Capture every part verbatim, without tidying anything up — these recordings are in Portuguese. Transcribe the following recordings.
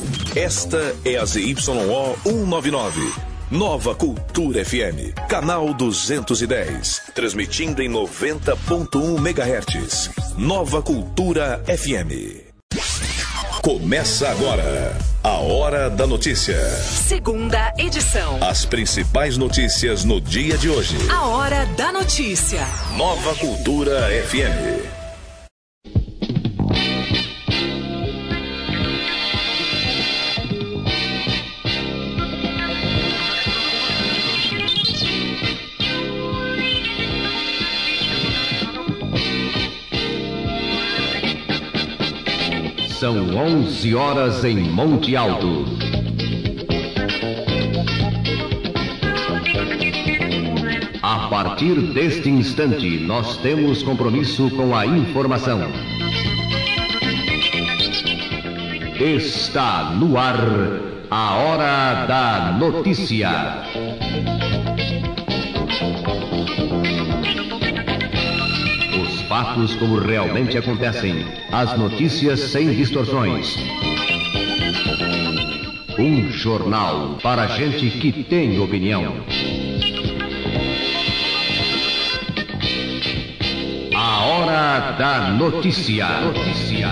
Esta é a Z Y O cento e noventa e nove. Nova Cultura F M, canal duzentos e dez, transmitindo em noventa ponto um megahertz. Nova Cultura F M. Começa agora a Hora da Notícia. Segunda edição. As principais notícias no dia de hoje. A Hora da Notícia. Nova Cultura F M. São onze horas em Monte Alto. A partir deste instante, nós temos compromisso com a informação. Está no ar a Hora da Notícia. Fatos como realmente acontecem. As notícias sem distorções. Um jornal para gente que tem opinião. A Hora da Notícia. Notícia.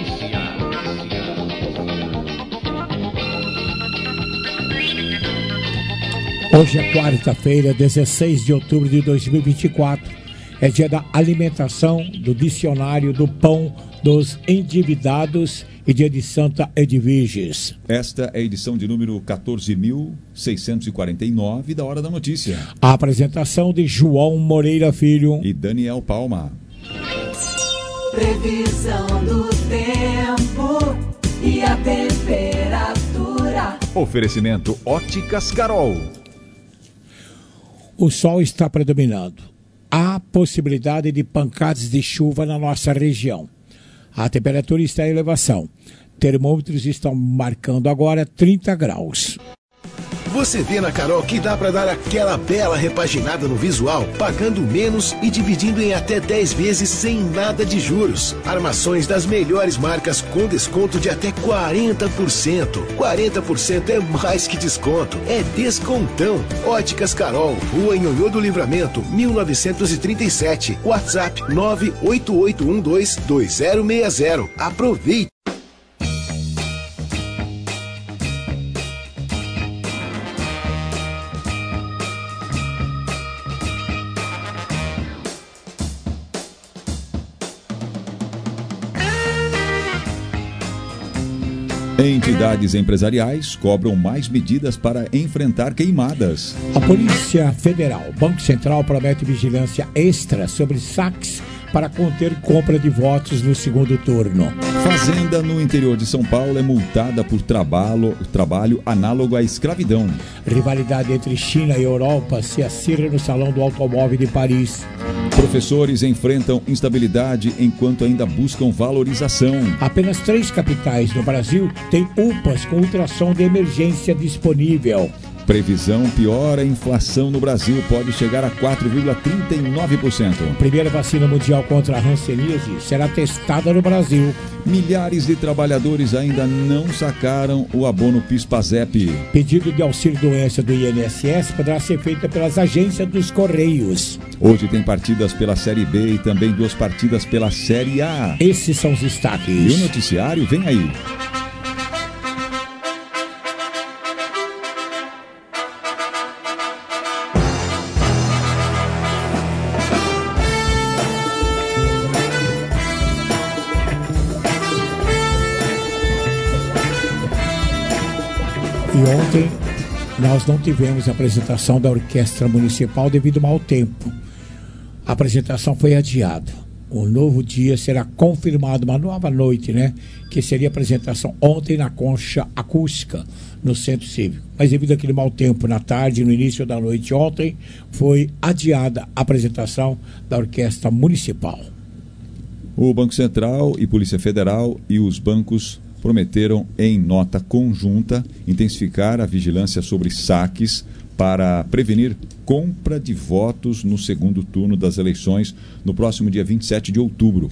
Hoje é quarta-feira, dezesseis de outubro de dois mil e vinte e quatro. É dia da alimentação, do dicionário do pão dos endividados e dia de Santa Edviges. Esta é a edição de número quatorze mil seiscentos e quarenta e nove da Hora da Notícia. A apresentação de João Moreira Filho e Daniel Palma. Previsão do tempo e a temperatura. Oferecimento Óticas Carol. O sol está predominando. Há possibilidade de pancadas de chuva na nossa região. A temperatura está em elevação. Termômetros estão marcando agora trinta graus. Você vê na Carol que dá para dar aquela bela repaginada no visual, pagando menos e dividindo em até dez vezes sem nada de juros. Armações das melhores marcas com desconto de até quarenta por cento. quarenta por cento é mais que desconto, é descontão. Óticas Carol, Rua Nhonhô do Livramento, mil novecentos e trinta e sete. WhatsApp nove oito oito um dois dois zero seis zero. Aproveite! Entidades empresariais cobram mais medidas para enfrentar queimadas. A Polícia Federal, Banco Central promete vigilância extra sobre saques para conter compra de votos no segundo turno. Fazenda no interior de São Paulo é multada por trabalho, trabalho análogo à escravidão. Rivalidade entre China e Europa se acirra no Salão do Automóvel de Paris. Professores enfrentam instabilidade enquanto ainda buscam valorização. Apenas três capitais no Brasil têm U P As com ultrassom de emergência disponível. Previsão piora, a inflação no Brasil pode chegar a quatro vírgula trinta e nove por cento. Primeira vacina mundial contra a hanseníase será testada no Brasil. Milhares de trabalhadores ainda não sacaram o abono PIS/PASEP. Pedido de auxílio-doença do I N S S poderá ser feito pelas agências dos Correios. Hoje tem partidas pela Série B e também duas partidas pela Série A. Esses são os destaques. E o noticiário vem aí. E ontem nós não tivemos a apresentação da Orquestra Municipal devido ao mau tempo. A apresentação foi adiada. Um novo dia será confirmado, uma nova noite, né? Que seria a apresentação ontem na Concha Acústica, no Centro Cívico. Mas devido àquele mau tempo na tarde e no início da noite ontem, foi adiada a apresentação da Orquestra Municipal. O Banco Central e Polícia Federal e os bancos prometeram, em nota conjunta, intensificar a vigilância sobre saques para prevenir compra de votos no segundo turno das eleições no próximo dia vinte e sete de outubro.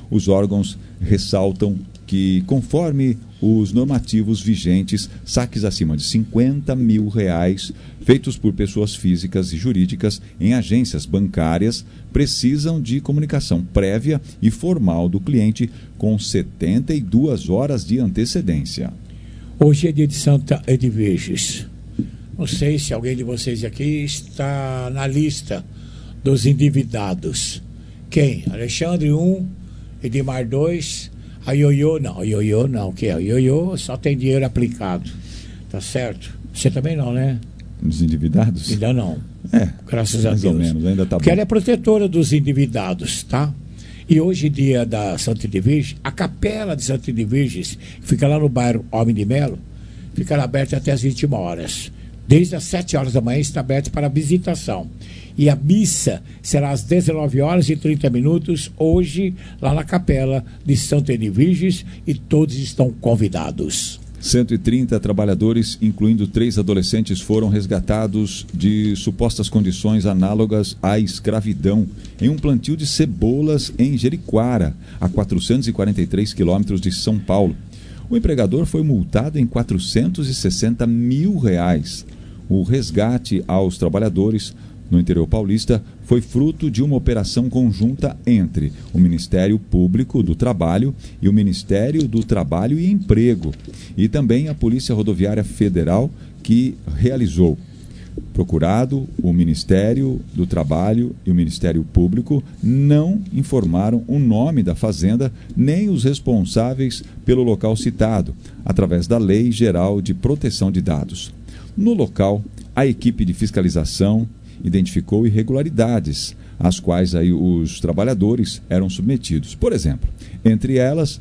Os órgãos ressaltam que, conforme os normativos vigentes, saques acima de cinquenta mil reais feitos por pessoas físicas e jurídicas em agências bancárias precisam de comunicação prévia e formal do cliente com setenta e duas horas de antecedência. Hoje é dia de Santa Edviges. Não sei se alguém de vocês aqui está na lista dos endividados. Quem? Alexandre um, Edmar dois, a Ioiô não, a Ioiô não, que é? A Ioiô só tem dinheiro aplicado, tá certo? Você também não, né? Os endividados? Ainda não. É, graças a Deus. Mais ou menos, ainda tá bom. Porque ela é protetora dos endividados, tá? E hoje, dia da Santa Edviges, a capela de Santa Edviges, que fica lá no bairro Homem de Melo, fica aberta até as vinte e uma horas. Desde as sete horas da manhã está aberta para visitação. E a missa será às dezenove horas e trinta minutos, hoje, lá na capela de Santa Edviges, e todos estão convidados. cento e trinta trabalhadores, incluindo três adolescentes, foram resgatados de supostas condições análogas à escravidão em um plantio de cebolas em Jericoara, a quatrocentos e quarenta e três quilômetros de São Paulo. O empregador foi multado em quatrocentos e sessenta mil reais. O resgate aos trabalhadores no interior paulista foi fruto de uma operação conjunta entre o Ministério Público do Trabalho e o Ministério do Trabalho e Emprego, e também a Polícia Rodoviária Federal, que realizou. Procurado, o Ministério do Trabalho e o Ministério Público não informaram o nome da fazenda nem os responsáveis pelo local citado, através da Lei Geral de Proteção de Dados. No local, a equipe de fiscalização identificou irregularidades, às quais aí os trabalhadores eram submetidos. Por exemplo, entre elas,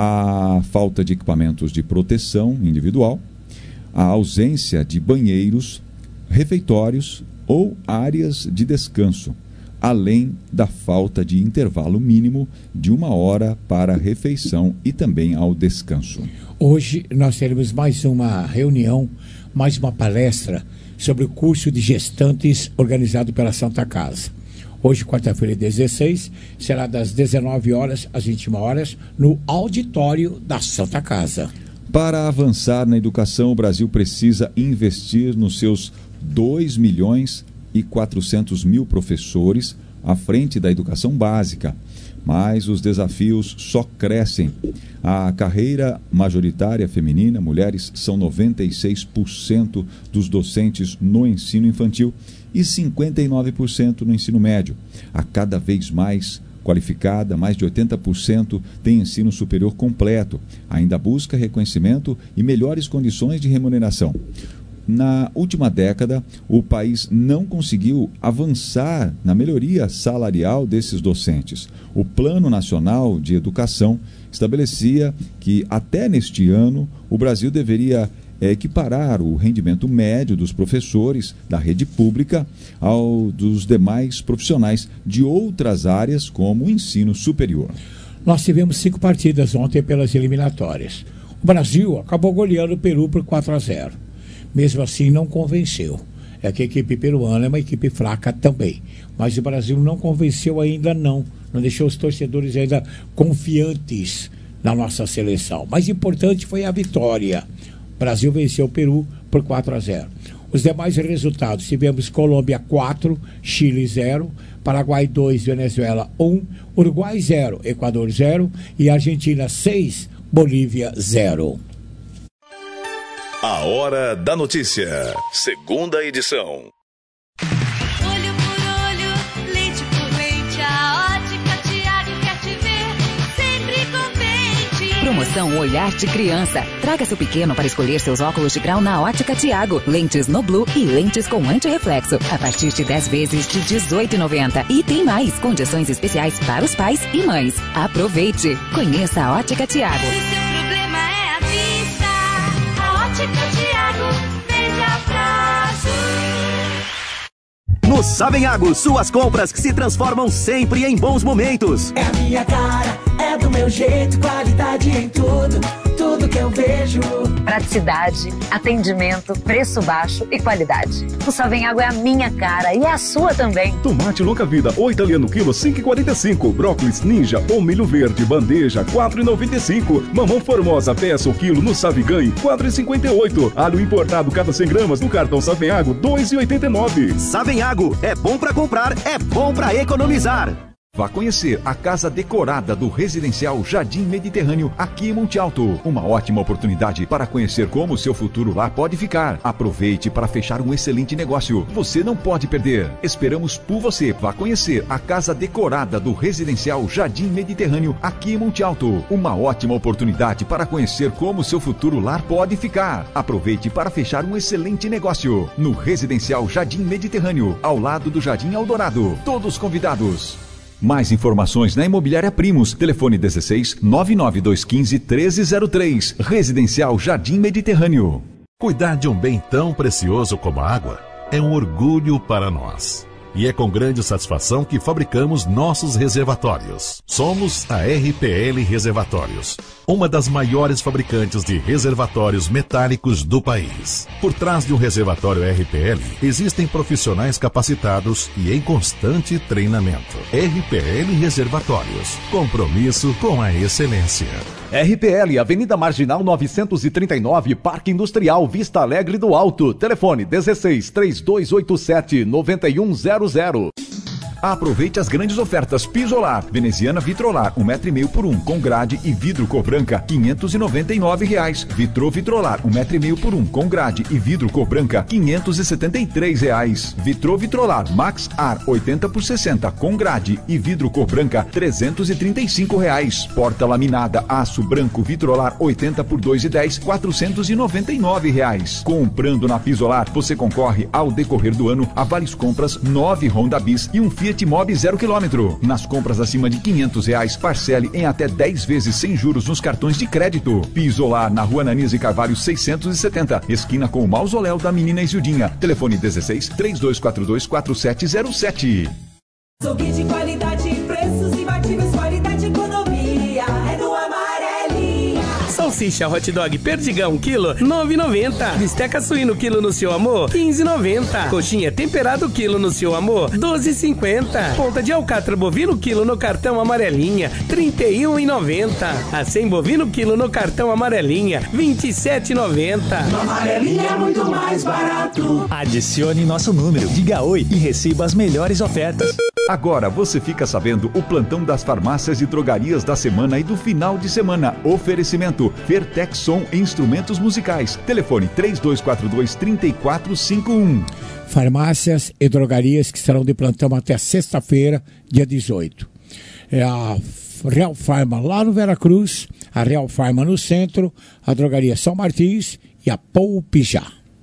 a falta de equipamentos de proteção individual, a ausência de banheiros, refeitórios ou áreas de descanso, além da falta de intervalo mínimo de uma hora para a refeição e também ao descanso. Hoje nós teremos mais uma reunião, mais uma palestra sobre o curso de gestantes organizado pela Santa Casa. Hoje, quarta-feira, dezesseis, será das dezenove horas às vinte e uma horas no auditório da Santa Casa. Para avançar na educação, o Brasil precisa investir nos seus dois milhões e quatrocentos mil professores à frente da educação básica. Mas os desafios só crescem. A carreira majoritária feminina, mulheres, são noventa e seis por cento dos docentes no ensino infantil e cinquenta e nove por cento no ensino médio. A cada vez mais qualificada, mais de oitenta por cento tem ensino superior completo. Ainda busca reconhecimento e melhores condições de remuneração. Na última década, o país não conseguiu avançar na melhoria salarial desses docentes. O Plano Nacional de Educação estabelecia que, até neste ano, o Brasil deveria equiparar o rendimento médio dos professores da rede pública ao dos demais profissionais de outras áreas, como o ensino superior. Nós tivemos cinco partidas ontem pelas eliminatórias. O Brasil acabou goleando o Peru por quatro a zero. Mesmo assim, não convenceu. É que a equipe peruana é uma equipe fraca também. Mas o Brasil não convenceu ainda não. Não deixou os torcedores ainda confiantes na nossa seleção. Mais importante foi a vitória. O Brasil venceu o Peru por quatro a zero. Os demais resultados, tivemos Colômbia quatro, Chile zero, Paraguai dois, Venezuela um, Uruguai zero, Equador zero e Argentina seis, Bolívia zero. A Hora da Notícia, segunda edição. Olho por olho, leite por leite, a Ótica Tiago quer te ver sempre contente. Promoção Olhar de Criança. Traga seu pequeno para escolher seus óculos de grau na Ótica Tiago. Lentes no Blue e lentes com antirreflexo. A partir de dez vezes de dezoito reais e noventa centavos. E tem mais, condições especiais para os pais e mães. Aproveite. Conheça a Ótica Tiago. No Savenhago, suas compras que se transformam sempre em bons momentos. É a minha cara, é do meu jeito, qualidade em tudo. tudo que eu vejo. Praticidade, atendimento, preço baixo e qualidade. O Savenhago é a minha cara e é a sua também. Tomate Longa Vida, o italiano quilo cinco e quarenta e cinco. Brócolis Ninja ou milho verde bandeja quatro e noventa e cinco. Mamão Formosa peça o quilo no Savigan quatro e cinquenta e oito. Alho importado cada cem gramas no cartão Savenhago dois e oitenta e nove. Savenhago, é bom pra comprar, é bom pra economizar. Vá conhecer a casa decorada do Residencial Jardim Mediterrâneo, aqui em Monte Alto. Uma ótima oportunidade para conhecer como o seu futuro lá pode ficar. Aproveite para fechar um excelente negócio. Você não pode perder. Esperamos por você. Vá conhecer a casa decorada do Residencial Jardim Mediterrâneo, aqui em Monte Alto. Uma ótima oportunidade para conhecer como o seu futuro lar pode ficar. Aproveite para fechar um excelente negócio. No Residencial Jardim Mediterrâneo, ao lado do Jardim Eldorado. Todos convidados. Mais informações na Imobiliária Primos. Telefone dezesseis, nove nove dois um cinco, treze zero três. Residencial Jardim Mediterrâneo. Cuidar de um bem tão precioso como a água é um orgulho para nós. E é com grande satisfação que fabricamos nossos reservatórios. Somos a R P L Reservatórios, uma das maiores fabricantes de reservatórios metálicos do país. Por trás de um reservatório R P L, existem profissionais capacitados e em constante treinamento. R P L Reservatórios, compromisso com a excelência. R P L, Avenida Marginal novecentos e trinta e nove, Parque Industrial, Vista Alegre do Alto. Telefone dezesseis, três dois oito sete, nove um zero zero. Aproveite as grandes ofertas Pisolar, veneziana Vitrolar, um metro e meio por um, com grade e vidro cor branca, quinhentos e noventa e nove reais. Vitro Vitrolar, um metro e meio por um, com grade e vidro cor branca, quinhentos e setenta e três reais. Vitro Vitrolar Max Ar, oitenta por sessenta, com grade e vidro cor branca, trezentos e trinta e cinco reais. Porta laminada aço branco Vitrolar, oitenta por dois e dez, quatrocentos e noventa e nove reais. Comprando na Pisolar, você concorre ao decorrer do ano a várias compras, nove Honda Bis e um Fiat Mobi zero quilômetro. Nas compras acima de quinhentos reais, parcele em até dez vezes sem juros nos cartões de crédito. Pisolar, na Rua Ananias e Carvalho seiscentos e setenta, esquina com o mausoléu da Menina Isildinha. Telefone dezesseis, três dois quatro dois, quatro sete zero sete. Açougue de qualidade, preços imbatíveis, qualidade e economia. É no Amarelinha. Salsicha hot dog perdigão, quilo, nove e noventa. Bisteca suíno, quilo no seu amor, quinze e noventa. Coxinha temperado, quilo no seu amor, doze e cinquenta. Ponta de alcatra bovino, quilo no cartão Amarelinha, trinta e um e noventa. Acém bovino, quilo no cartão Amarelinha, vinte e sete e noventa. No Amarelinha é muito mais barato. Adicione nosso número, diga oi e receba as melhores ofertas. Agora você fica sabendo o plantão das farmácias e drogarias da semana e do final de semana. Oferecimento Fertexson Instrumentos Musicais. Telefone três dois quatro dois, três quatro cinco um. Farmácias e drogarias que estarão de plantão até sexta-feira, dia dezoito. É a Real Pharma lá no Veracruz, a Real Pharma no centro, a drogaria São Martins e a Poupijá.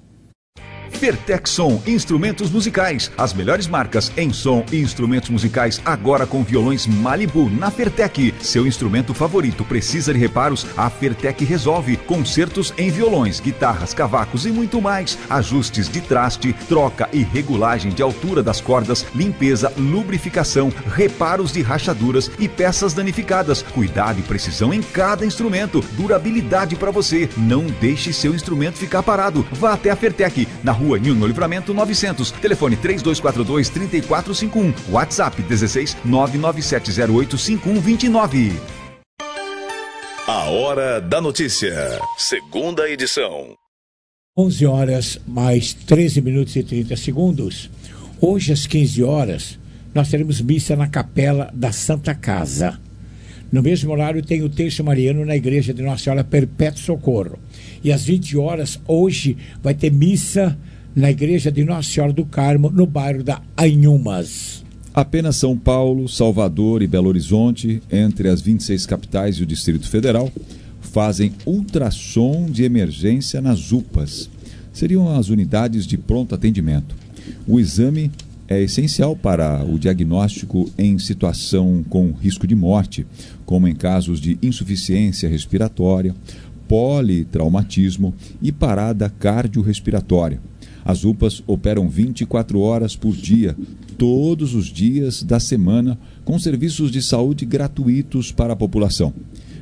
Fertexson Instrumentos Musicais, as melhores marcas em som e instrumentos musicais, agora com violões Malibu na Fertec. Seu instrumento favorito precisa de reparos? A Fertec resolve. Concertos em violões, guitarras, cavacos e muito mais. Ajustes de traste, troca e regulagem de altura das cordas, limpeza, lubrificação, reparos de rachaduras e peças danificadas. Cuidado e precisão em cada instrumento. Durabilidade para você. Não deixe seu instrumento ficar parado. Vá até a Fertec, na rua Nil no Livramento novecentos. Telefone três dois quatro dois, três quatro cinco um. WhatsApp dezesseis, nove nove sete zero oito, cinco um dois nove. A Hora da Notícia. Segunda edição. onze horas mais treze minutos e trinta segundos. Hoje às quinze horas nós teremos missa na Capela da Santa Casa. No mesmo horário tem o Terço Mariano na Igreja de Nossa Senhora Perpétuo Socorro. E às vinte horas, hoje, vai ter missa na Igreja de Nossa Senhora do Carmo, no bairro da Anhumas. Apenas São Paulo, Salvador e Belo Horizonte, entre as vinte e seis capitais e o Distrito Federal, fazem ultrassom de emergência nas U P As. Seriam as unidades de pronto atendimento. O exame é essencial para o diagnóstico em situação com risco de morte, como em casos de insuficiência respiratória, politraumatismo e parada cardiorrespiratória. As U P As operam vinte e quatro horas por dia, todos os dias da semana, com serviços de saúde gratuitos para a população.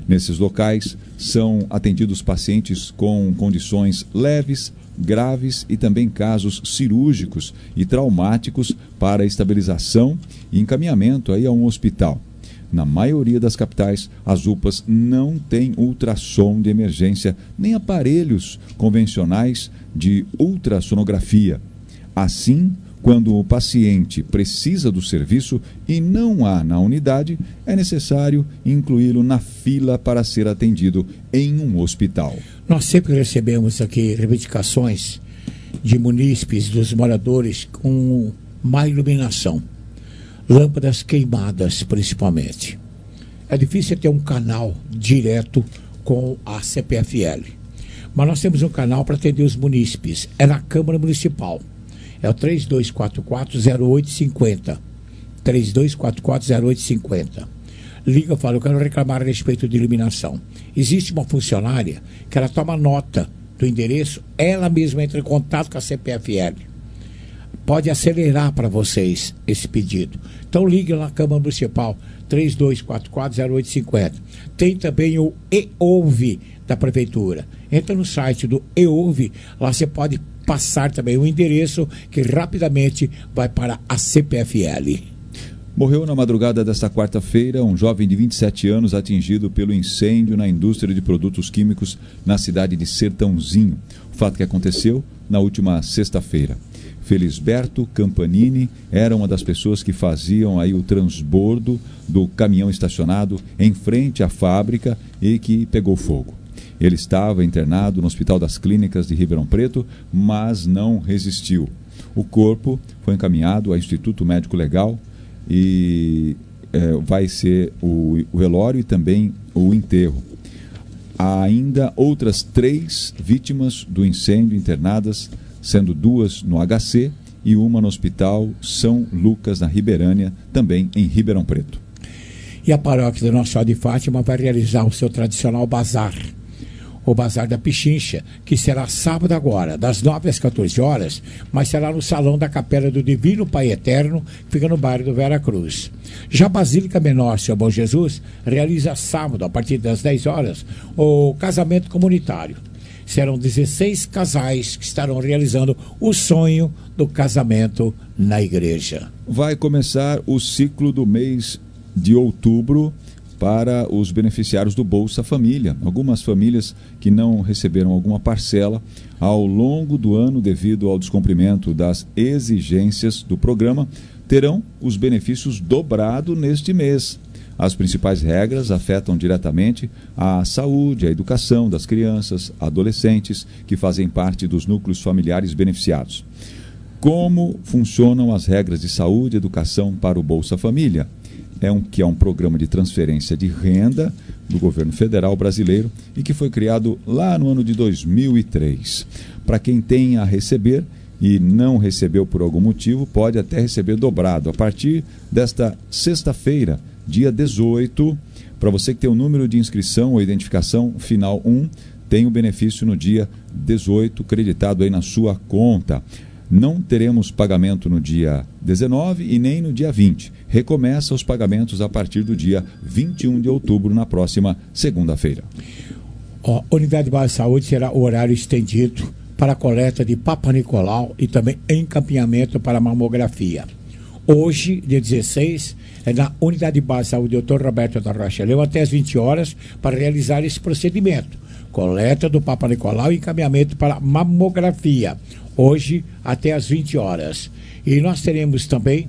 Nesses locais são atendidos pacientes com condições leves, graves e também casos cirúrgicos e traumáticos para estabilização e encaminhamento aí a um hospital. Na maioria das capitais, as U P As não têm ultrassom de emergência, nem aparelhos convencionais de ultrassonografia. Assim, quando o paciente precisa do serviço e não há na unidade, é necessário incluí-lo na fila para ser atendido em um hospital. Nós sempre recebemos aqui reivindicações de munícipes, dos moradores, com má iluminação. Lâmpadas queimadas, principalmente. É difícil ter um canal direto com a C P F L. Mas nós temos um canal para atender os munícipes. É na Câmara Municipal. É o três dois quatro quatro, zero oito cinco zero. três dois quatro quatro, zero oito cinco zero. Liga e fala, eu quero reclamar a respeito de iluminação. Existe uma funcionária que ela toma nota do endereço, ela mesma entra em contato com a C P F L. Pode acelerar para vocês esse pedido. Então ligue na Câmara Municipal, três dois quatro quatro, zero oito cinco zero. Tem também o E-Ouve da Prefeitura. Entra no site do E-Ouve, lá você pode passar também o endereço que rapidamente vai para a C P F L. Morreu na madrugada desta quarta-feira um jovem de vinte e sete anos atingido pelo incêndio na indústria de produtos químicos na cidade de Sertãozinho. O fato que aconteceu na última sexta-feira. Felisberto Campanini era uma das pessoas que faziam aí o transbordo do caminhão estacionado em frente à fábrica e que pegou fogo. Ele estava internado no Hospital das Clínicas de Ribeirão Preto, mas não resistiu. O corpo foi encaminhado ao Instituto Médico Legal e é, vai ser o, o velório e também o enterro. Há ainda outras três vítimas do incêndio internadas, sendo duas no H C e uma no Hospital São Lucas, na Ribeirânia, também em Ribeirão Preto. E a paróquia da Nossa Senhora de Fátima vai realizar o seu tradicional bazar. O Bazar da Pichincha, que será sábado agora, das nove às quatorze horas, mas será no Salão da Capela do Divino Pai Eterno, que fica no bairro do Vera Cruz. Já a Basílica Menor Senhor Bom Jesus realiza sábado, a partir das dez horas, o casamento comunitário. Serão dezesseis casais que estarão realizando o sonho do casamento na igreja. Vai começar o ciclo do mês de outubro para os beneficiários do Bolsa Família. Algumas famílias que não receberam alguma parcela ao longo do ano devido ao descumprimento das exigências do programa terão os benefícios dobrados neste mês. As principais regras afetam diretamente a saúde, a educação das crianças, adolescentes que fazem parte dos núcleos familiares beneficiados. Como funcionam as regras de saúde e educação para o Bolsa Família? É um, que é um programa de transferência de renda do governo federal brasileiro e que foi criado lá no ano de dois mil e três. Para quem tem a receber e não recebeu por algum motivo, pode até receber dobrado. A partir desta sexta-feira, dia dezoito, para você que tem o número de inscrição ou identificação final um, tem o benefício no dia dezoito creditado aí na sua conta. Não teremos pagamento no dia dezenove e nem no dia vinte. Recomeça os pagamentos a partir do dia vinte e um de outubro, na próxima segunda-feira. A Unidade Básica de Saúde será o horário estendido para a coleta de Papa Nicolau e também encaminhamento para mamografia. Hoje, dia dezesseis, é na Unidade Básica de Saúde doutor Roberto da Rocha Leão até as vinte horas para realizar esse procedimento. Coleta do Papa Nicolau e encaminhamento para mamografia. Hoje até as vinte horas. E nós teremos também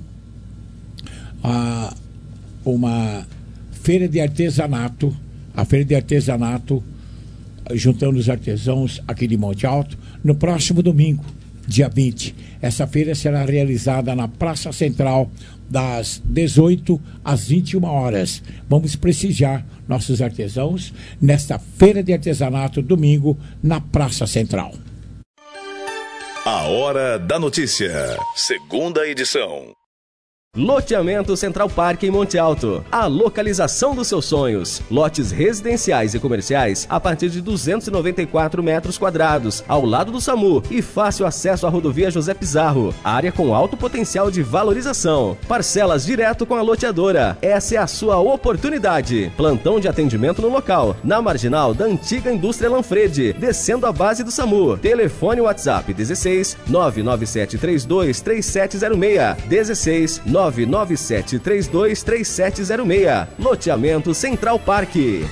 a, uma feira de artesanato, a feira de artesanato, juntando os artesãos aqui de Monte Alto, no próximo domingo, dia vinte. Essa feira será realizada na Praça Central, das dezoito às vinte e uma horas. Vamos prestigiar nossos artesãos nesta feira de artesanato, domingo, na Praça Central. A Hora da Notícia, segunda edição. Loteamento Central Park em Monte Alto. A localização dos seus sonhos. Lotes residenciais e comerciais a partir de duzentos e noventa e quatro metros quadrados, ao lado do SAMU e fácil acesso à rodovia José Pizarro. Área com alto potencial de valorização. Parcelas direto com a loteadora. Essa é a sua oportunidade. Plantão de atendimento no local, na marginal da antiga indústria Lanfredi, descendo a base do SAMU. Telefone WhatsApp dezesseis nove nove sete três dois três sete zero seis. dezesseis nove nove sete três dois três sete zero seis. Loteamento Central Park.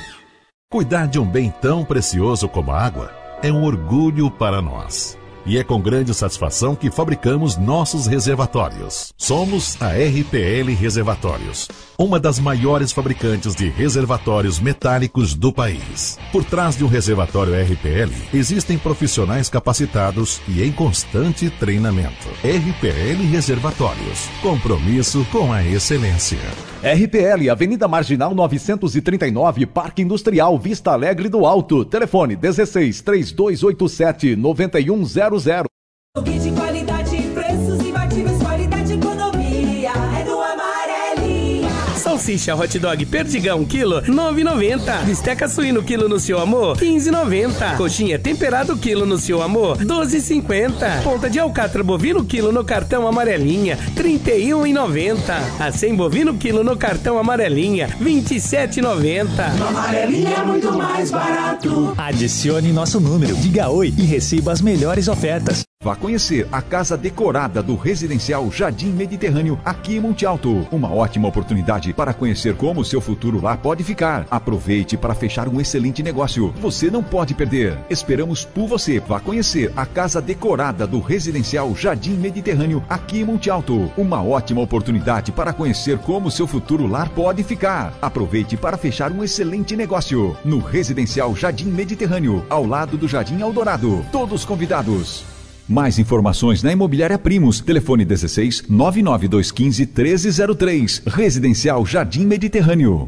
Cuidar de um bem tão precioso como a água é um orgulho para nós. E é com grande satisfação que fabricamos nossos reservatórios. Somos a R P L Reservatórios, uma das maiores fabricantes de reservatórios metálicos do país. Por trás de um reservatório R P L, existem profissionais capacitados e em constante treinamento. R P L Reservatórios, compromisso com a excelência. R P L, Avenida Marginal novecentos e trinta e nove, Parque Industrial, Vista Alegre do Alto. Telefone dezesseis três dois oito sete nove um zero zero. De qualidade, preços imbatíveis, qualidade e economia. É no Amarelinha. Salsicha hot dog perdigão quilo nove e noventa. Bisteca suíno quilo no seu amor quinze e noventa. Coxinha temperado quilo no seu amor doze e cinquenta. Ponta de alcatra bovino quilo no cartão Amarelinha trinta e um e noventa. Acém bovino quilo no cartão Amarelinha vinte e sete e noventa. No Amarelinha é muito mais barato. Adicione nosso número, diga oi e receba as melhores ofertas. Vá conhecer a casa decorada do Residencial Jardim Mediterrâneo aqui em Monte Alto. Uma ótima oportunidade para conhecer como o seu futuro lá pode ficar. Aproveite para fechar um excelente negócio. Você não pode perder. Esperamos por você. Vá conhecer a casa decorada do Residencial Jardim Mediterrâneo aqui em Monte Alto. Uma ótima oportunidade para conhecer como o seu futuro lar pode ficar. Aproveite para fechar um excelente negócio. No Residencial Jardim Mediterrâneo, ao lado do Jardim Eldorado. Todos convidados. Mais informações na Imobiliária Primos. Telefone dezesseis nove nove dois um cinco treze zero três. Residencial Jardim Mediterrâneo.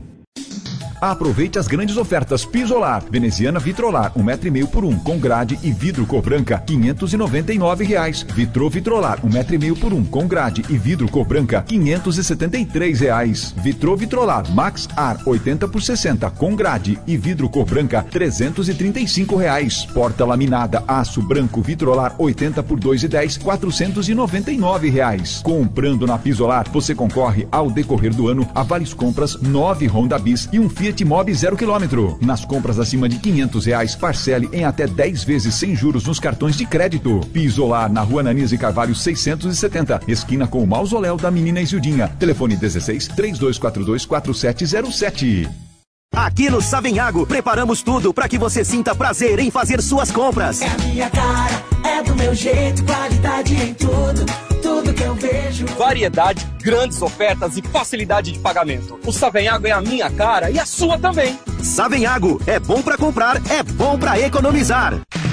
Aproveite as grandes ofertas Pisolar, veneziana Vitrolar, um metro e meio por um, com grade e vidro cor branca, quinhentos e noventa e nove reais. Vitro Vitrolar, um metro e meio por um, com grade e vidro cor branca, quinhentos e setenta e três reais. Vitro Vitrolar Max Ar, oitenta por sessenta, com grade e vidro cor branca, trezentos e trinta e cinco reais. Porta laminada aço branco Vitrolar, oitenta por dois e dez, quatrocentos e noventa e nove reais. Comprando na Pisolar, você concorre ao decorrer do ano a várias compras, nove Honda Bis e um Fiat Mobi zero quilômetro. Nas compras acima de quinhentos reais, parcele em até dez vezes sem juros nos cartões de crédito. Pisolar, na Rua Nanise Carvalho seiscentos e setenta, esquina com o mausoléu da menina Isildinha. Telefone dezesseis três dois quatro dois quatro sete zero sete. Aqui no Savenhago, preparamos tudo para que você sinta prazer em fazer suas compras. É a minha cara, é do meu jeito, qualidade em tudo, tudo que eu vejo. Variedade, grandes ofertas e facilidade de pagamento. O Savenhago é a minha cara e a sua também. Savenhago, é bom para comprar, é bom para economizar.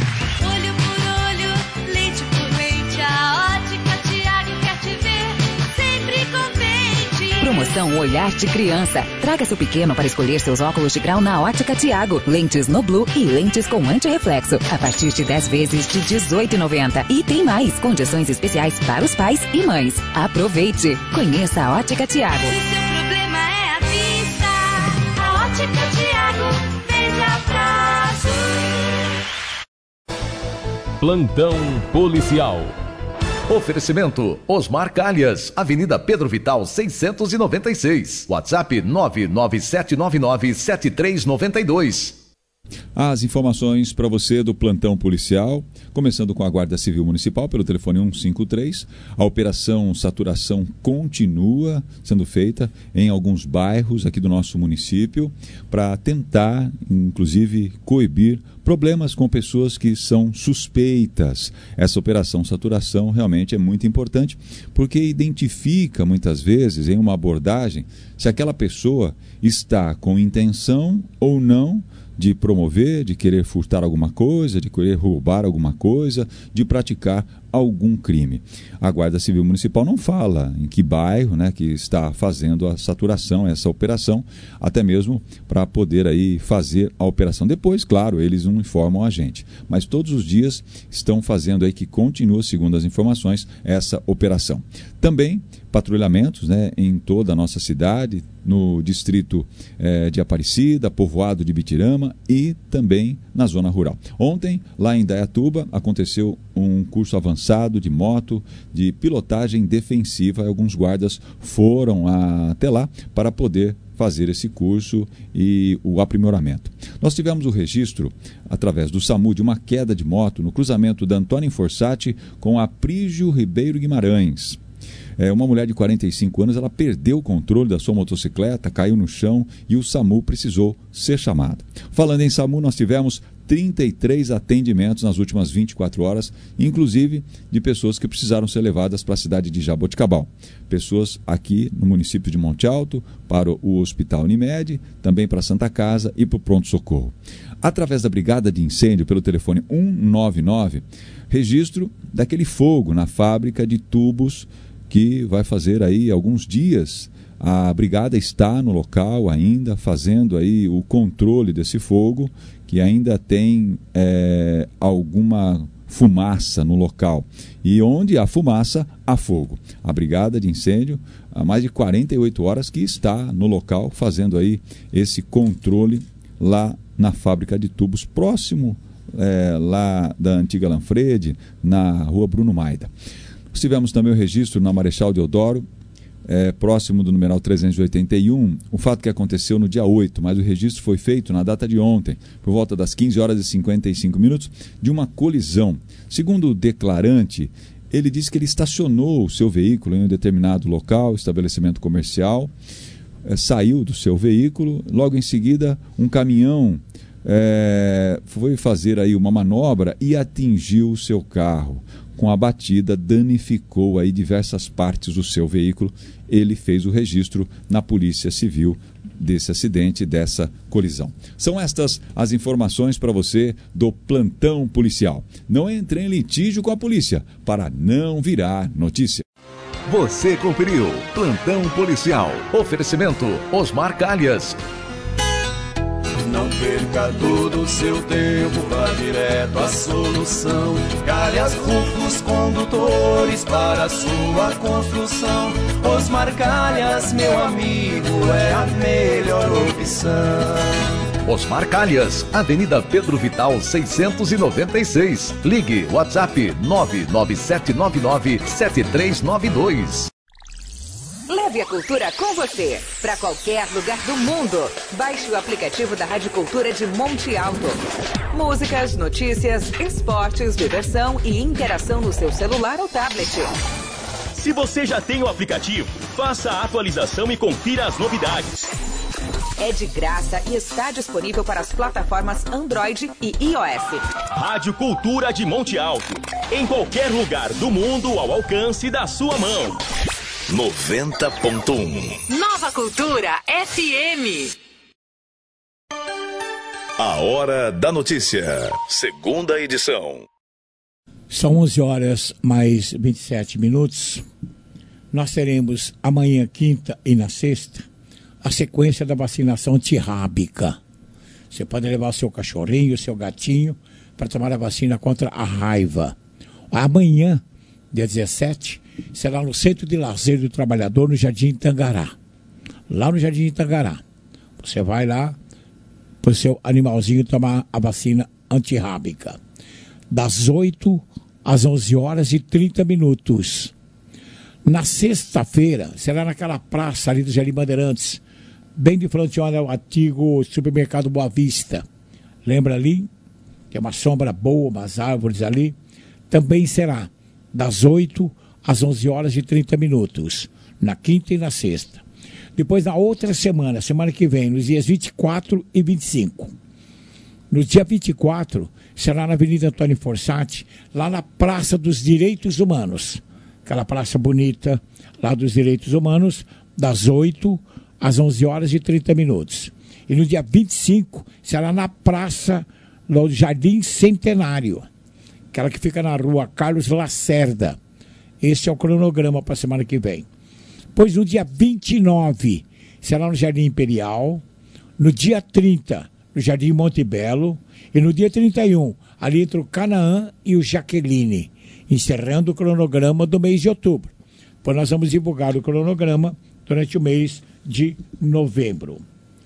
Olho por olho, leite por leite, a Ótica Tiago quer te ver sempre contente. Promoção Olhar de Criança. Traga seu pequeno para escolher seus óculos de grau na Ótica Tiago. Lentes no Blue e lentes com antirreflexo. A partir de dez vezes de dezoito e noventa. E tem mais condições especiais para os pais e mães. Aproveite. Conheça a Ótica Tiago. Se seu problema é a vista, a Ótica Tiago veja atrás. Plantão Policial. Oferecimento Osmar Calhas, Avenida Pedro Vital seiscentos e noventa e seis. WhatsApp nove nove sete nove nove sete três nove dois. As informações para você do plantão policial, começando com a Guarda Civil Municipal pelo telefone cento e cinquenta e três. A operação Saturação continua sendo feita em alguns bairros aqui do nosso município para tentar, inclusive, coibir problemas com pessoas que são suspeitas. Essa operação Saturação realmente é muito importante porque identifica muitas vezes em uma abordagem se aquela pessoa está com intenção ou não de promover, de querer furtar alguma coisa, de querer roubar alguma coisa, de praticar algum crime. A Guarda Civil Municipal não fala em que bairro, né, que está fazendo a saturação, essa operação, até mesmo para poder aí fazer a operação. Depois, claro, eles não informam a gente, mas todos os dias estão fazendo aí que continua, segundo as informações, essa operação. Também patrulhamentos, né, em toda a nossa cidade, no distrito eh, de Aparecida, povoado de Bitirama e também na zona rural. Ontem, lá em Dayatuba, aconteceu um curso avançado de moto, de pilotagem defensiva. Alguns guardas foram até lá para poder fazer esse curso e o aprimoramento. Nós tivemos o registro, através do SAMU, de uma queda de moto no cruzamento da Antônio Forsatti com a Prígio Ribeiro Guimarães. É, uma mulher de quarenta e cinco anos, ela perdeu o controle da sua motocicleta, caiu no chão e o SAMU precisou ser chamado. Falando em SAMU, nós tivemos trinta e três atendimentos nas últimas vinte e quatro horas, inclusive de pessoas que precisaram ser levadas para a cidade de Jaboticabal. Pessoas aqui no município de Monte Alto, para o Hospital Unimed, também para a Santa Casa e para o Pronto-Socorro. Através da Brigada de Incêndio, pelo telefone um nove nove, registro daquele fogo na fábrica de tubos que vai fazer aí alguns dias. A brigada está no local ainda, fazendo aí o controle desse fogo, que ainda tem é, alguma fumaça no local. E onde há fumaça, há fogo. A brigada de incêndio, há mais de quarenta e oito horas que está no local, fazendo aí esse controle lá na fábrica de tubos, próximo é, lá da antiga Lanfredi, na rua Bruno Maida. Tivemos também o registro na Marechal Deodoro, é, próximo do numeral trezentos e oitenta e um, o fato que aconteceu no dia oito, mas o registro foi feito na data de ontem, por volta das quinze horas e cinquenta e cinco minutos, de uma colisão. Segundo o declarante, ele disse que ele estacionou o seu veículo em um determinado local, estabelecimento comercial, é, saiu do seu veículo, logo em seguida um caminhão é, foi fazer aí uma manobra e atingiu o seu carro. Com a batida, danificou aí diversas partes do seu veículo. Ele fez o registro na Polícia Civil desse acidente, dessa colisão. São estas as informações para você do plantão policial. Não entre em litígio com a polícia para não virar notícia. Você conferiu Plantão Policial. Oferecimento Osmar Calhas. Não perca todo o seu tempo, vá direto à solução. Calhas Rufos Condutores para a sua construção. Osmar Calhas, meu amigo, é a melhor opção. Osmar Calhas, Avenida Pedro Vital seiscentos e noventa e seis. Ligue WhatsApp nove nove sete nove nove sete três nove dois. Leve a cultura com você para qualquer lugar do mundo. Baixe o aplicativo da Rádio Cultura de Monte Alto. Músicas, notícias, esportes, diversão e interação no seu celular ou tablet. Se você já tem o aplicativo, faça a atualização e confira as novidades. É de graça e está disponível para as plataformas Android e iOS. Rádio Cultura de Monte Alto. Em qualquer lugar do mundo ao alcance da sua mão. noventa ponto um. Nova Cultura F M. A Hora da Notícia. Segunda edição. São onze horas mais vinte e sete minutos. Nós teremos amanhã, quinta e na sexta, a sequência da vacinação antirrábica. Você pode levar o seu cachorrinho, o seu gatinho, para tomar a vacina contra a raiva. Amanhã, dia dezessete, será no Centro de Lazer do Trabalhador, no Jardim Tangará. Lá no Jardim Tangará. Você vai lá para o seu animalzinho tomar a vacina antirrábica. Das oito às onze horas e trinta minutos. Na sexta-feira, será naquela praça ali do Jardim Bandeirantes, bem de frente ao antigo supermercado Boa Vista. Lembra ali? Tem uma sombra boa, umas árvores ali. Também será das oito às onze horas e trinta minutos, na quinta e na sexta. Depois, na outra semana, semana que vem, nos dias vinte e quatro e vinte e cinco. No dia vinte e quatro, será na Avenida Antônio Forsatti, lá na Praça dos Direitos Humanos. Aquela praça bonita, lá dos Direitos Humanos, das oito às onze horas e trinta minutos. E no dia vinte e cinco, será na Praça do Jardim Centenário, aquela que fica na rua Carlos Lacerda. Esse é o cronograma para a semana que vem. Pois no dia vinte e nove será no Jardim Imperial, no dia trinta no Jardim Monte Belo e no dia trinta e um ali entre o Canaã e o Jaqueline, encerrando o cronograma do mês de outubro. Pois nós vamos divulgar o cronograma durante o mês de novembro.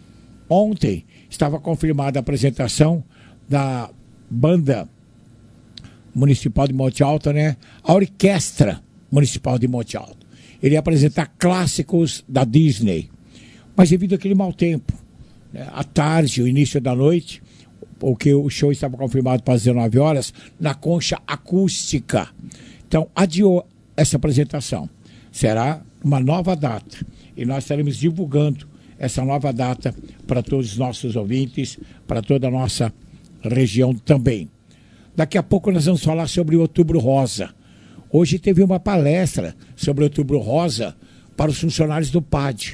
Ontem estava confirmada a apresentação da banda municipal de Monte Alto, né? A Orquestra Municipal de Monte Alto. Ele ia apresentar clássicos da Disney, mas devido àquele mau tempo, né? À tarde, o início da noite, porque o show estava confirmado para as dezenove horas, na concha acústica. Então, adiou essa apresentação. Será uma nova data. E nós estaremos divulgando essa nova data para todos os nossos ouvintes, para toda a nossa região também. Daqui a pouco nós vamos falar sobre o Outubro Rosa. Hoje teve uma palestra sobre o Outubro Rosa para os funcionários do P A D.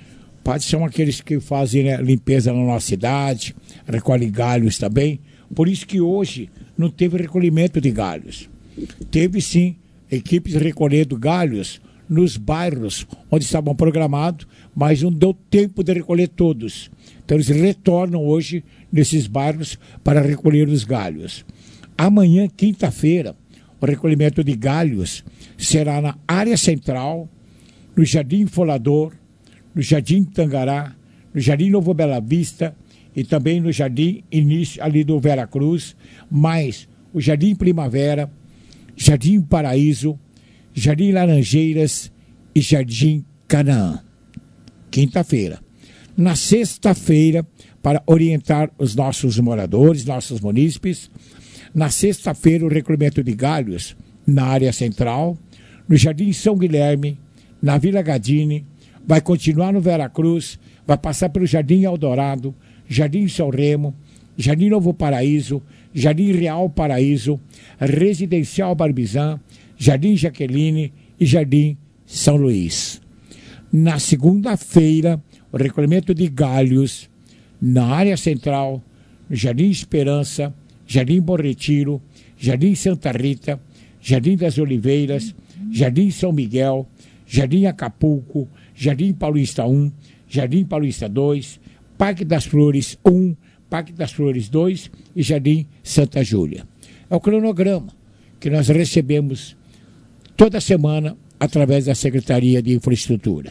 P A D são aqueles que fazem, né, limpeza na nossa cidade, recolhem galhos também. Por isso que hoje não teve recolhimento de galhos. Teve sim equipes recolhendo galhos nos bairros onde estavam programados, mas não deu tempo de recolher todos. Então eles retornam hoje nesses bairros para recolher os galhos. Amanhã, quinta-feira, o recolhimento de galhos será na área central, no Jardim Folador, no Jardim Tangará, no Jardim Novo Bela Vista e também no Jardim Início ali do Vera Cruz, mais o Jardim Primavera, Jardim Paraíso, Jardim Laranjeiras e Jardim Canaã. Quinta-feira. Na sexta-feira, para orientar os nossos moradores, nossos munícipes, na sexta-feira o recolhimento de galhos na área central, no Jardim São Guilherme, na Vila Gadini, vai continuar no Vera Cruz, vai passar pelo Jardim Eldorado, Jardim São Remo, Jardim Novo Paraíso, Jardim Real Paraíso, Residencial Barbizan, Jardim Jaqueline e Jardim São Luís. Na segunda-feira, o recolhimento de galhos na área central, no Jardim Esperança, Jardim Bom Retiro, Jardim Santa Rita, Jardim das Oliveiras, Jardim São Miguel, Jardim Acapulco, Jardim Paulista um, Jardim Paulista dois, Parque das Flores um, Parque das Flores dois e Jardim Santa Júlia. É o cronograma que nós recebemos toda semana através da Secretaria de Infraestrutura.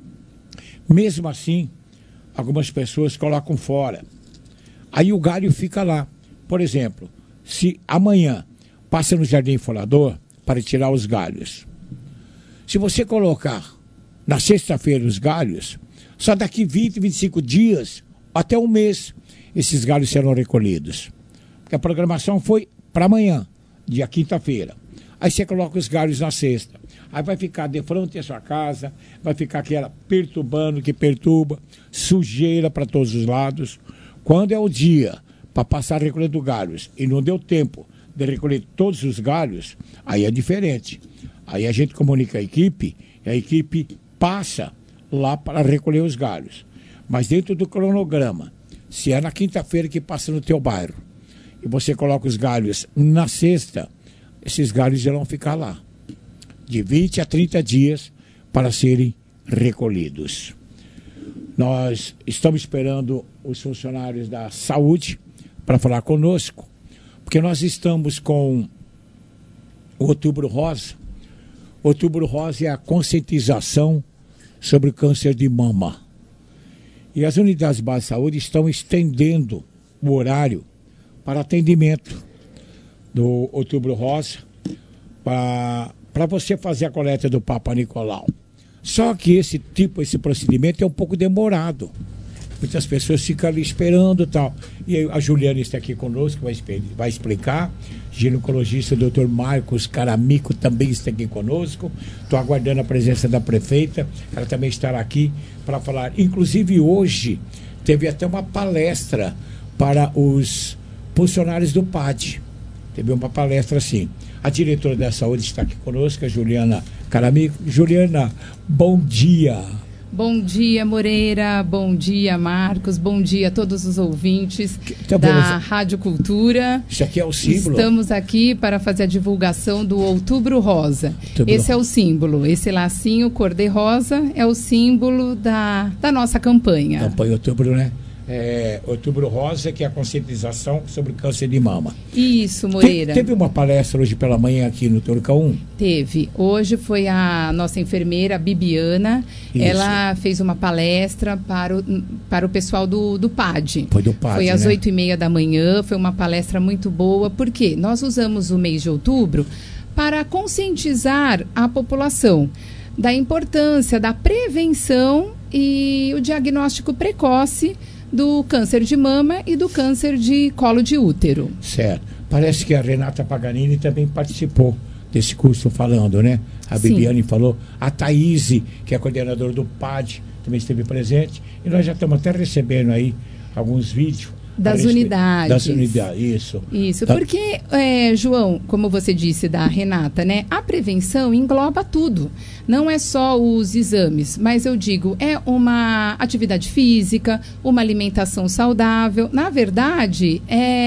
Mesmo assim, algumas pessoas colocam fora. Aí o galho fica lá. Por exemplo, se amanhã passa no Jardim Folador para tirar os galhos. Se você colocar na sexta-feira os galhos, só daqui vinte, vinte e cinco dias, até um mês, esses galhos serão recolhidos. Porque a programação foi para amanhã, dia quinta-feira. Aí você coloca os galhos na sexta. Aí vai ficar de frente à sua casa, vai ficar aquela perturbando, que perturba, sujeira para todos os lados. Quando é o dia para passar recolhendo galhos e não deu tempo de recolher todos os galhos, aí é diferente. Aí a gente comunica a equipe e a equipe passa lá para recolher os galhos. Mas dentro do cronograma, se é na quinta-feira que passa no teu bairro e você coloca os galhos na sexta, esses galhos irão ficar lá, de vinte a trinta dias para serem recolhidos. Nós estamos esperando os funcionários da saúde para falar conosco, porque nós estamos com o Outubro Rosa. Outubro Rosa é a conscientização sobre o câncer de mama. E as unidades básicas de saúde estão estendendo o horário para atendimento do Outubro Rosa, para você fazer a coleta do Papa Nicolau. Só que esse tipo, esse procedimento é um pouco demorado. Muitas pessoas ficam ali esperando e tal. E a Juliana está aqui conosco, vai, vai explicar. Ginecologista, doutor Marcos Caramico, também está aqui conosco. Estou aguardando a presença da prefeita. Ela também estará aqui para falar. Inclusive, hoje, teve até uma palestra para os funcionários do P A D. Teve uma palestra assim. A diretora da saúde está aqui conosco, a Juliana Caramico. Juliana, bom dia. Bom dia, Moreira. Bom dia, Marcos. Bom dia a todos os ouvintes tá da Rádio Cultura. Isso aqui é o símbolo. Estamos aqui para fazer a divulgação do Outubro Rosa. Outubro Esse Rosa. É o símbolo. Esse lacinho cor-de-rosa é o símbolo da, da nossa campanha. Campanha Outubro, né? É, Outubro Rosa, que é a conscientização sobre o câncer de mama. Isso, Moreira. Te, teve uma palestra hoje pela manhã aqui no Turcão? Teve. Hoje foi a nossa enfermeira, a Bibiana. Isso. Ela fez uma palestra para o, para o pessoal do, do P A D. Foi do P A D, Foi às né? oito e meia da manhã. Foi uma palestra muito boa. Por quê? Nós usamos o mês de outubro para conscientizar a população da importância da prevenção e o diagnóstico precoce do câncer de mama e do câncer de colo de útero. Certo. Parece que a Renata Paganini também participou desse curso falando, né? A Sim. Bibiane falou, a Thaís, que é coordenadora do P A D, também esteve presente. E nós já estamos até recebendo aí alguns vídeos. Das unidades. Das unidades, isso. Isso, da... porque, é, João, como você disse da Renata, né? A prevenção engloba tudo. Não é só os exames, mas eu digo, é uma atividade física, uma alimentação saudável. Na verdade,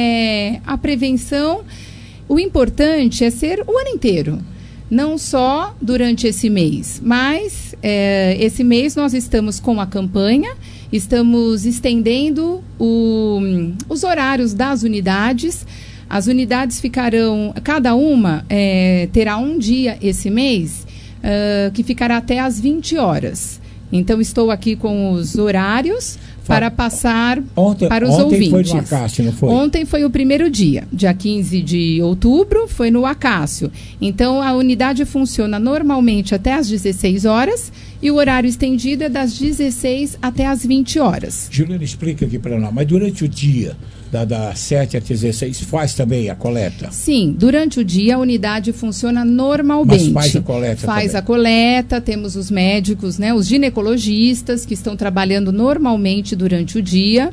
é a prevenção, o importante é ser o ano inteiro. Não só durante esse mês, mas é, esse mês nós estamos com a campanha, estamos estendendo o, os horários das unidades. As unidades ficarão, cada uma é, terá um dia esse mês, uh, que ficará até às vinte horas. Então, estou aqui com os horários para passar ontem, para os ontem ouvintes. Ontem foi no Acácio, não foi? Ontem foi o primeiro dia, dia quinze de outubro, foi no Acácio. Então, a unidade funciona normalmente até às dezesseis horas e o horário estendido é das dezesseis até às vinte horas. Juliana, explica aqui para nós, mas durante o dia, da, das sete às dezesseis, faz também a coleta? Sim, durante o dia a unidade funciona normalmente. Mas faz a coleta Faz também. a coleta, temos os médicos, né, os ginecologistas que estão trabalhando normalmente durante o dia.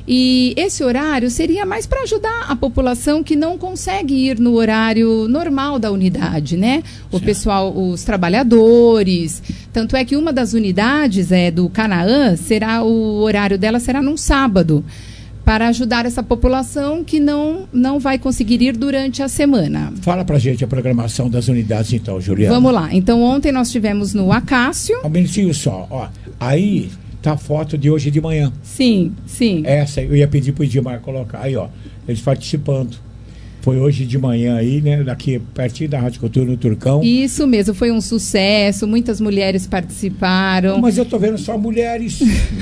E esse horário seria mais para ajudar a população que não consegue ir no horário normal da unidade, né? O pessoal, os trabalhadores. Tanto é que uma das unidades é do Canaã, será o horário dela será num sábado, para ajudar essa população que não, não vai conseguir ir durante a semana. Fala pra gente a programação das unidades então, Juliana. Vamos lá. Então, ontem nós tivemos no Acácio. Um minutinho só, ó. Aí tá a foto de hoje de manhã. Sim, sim. Essa, eu ia pedir pro Edmar colocar. Aí, ó, eles participando. Foi hoje de manhã aí, né? Daqui pertinho da Rádio Cultura no Turcão. Isso mesmo, foi um sucesso, muitas mulheres participaram. Mas eu tô vendo só mulheres.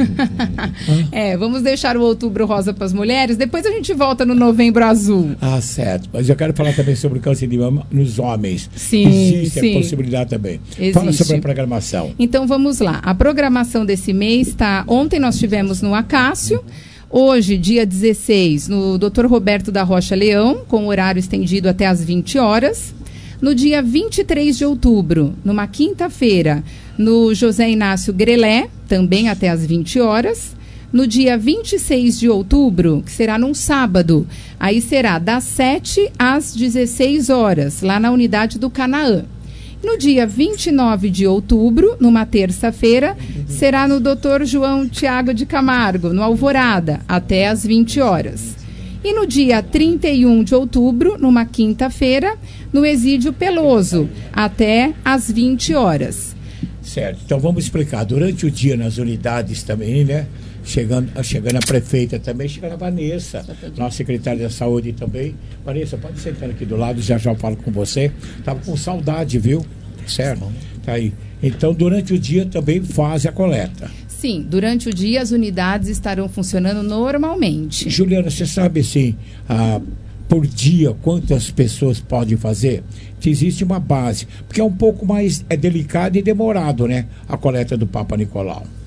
É, vamos deixar o Outubro Rosa para as mulheres, depois a gente volta no Novembro Azul. Ah, certo. Mas eu quero falar também sobre o câncer de mama nos homens. Sim, Existe sim. a possibilidade também. Existe. Fala sobre a programação. Então vamos lá. A programação desse mês está. Ontem nós tivemos no Acácio. Hoje, dia dezesseis, no doutor Roberto da Rocha Leão, com horário estendido até às vinte horas. No dia vinte e três de outubro, numa quinta-feira, no José Inácio Grelé, também até às vinte horas. No dia vinte e seis de outubro, que será num sábado, aí será das sete às dezesseis horas, lá na unidade do Canaã. No dia vinte e nove de outubro, numa terça-feira, será no doutor João Tiago de Camargo, no Alvorada, até às vinte horas. E no dia trinta e um de outubro, numa quinta-feira, no Exídio Peloso, até às vinte horas. Certo. Então vamos explicar. Durante o dia nas unidades também, né? Chegando, chegando a prefeita também, chegando a Vanessa, nossa secretária da saúde também. Vanessa, pode sentar aqui do lado, já já eu falo com você. Tava com saudade, viu? Certo? Tá aí. Então, durante o dia também faz a coleta. Sim, durante o dia as unidades estarão funcionando normalmente. Juliana, você sabe assim, ah, por dia, quantas pessoas podem fazer? Que existe uma base, porque é um pouco mais é delicado e demorado, né? A coleta do Papa Nicolau.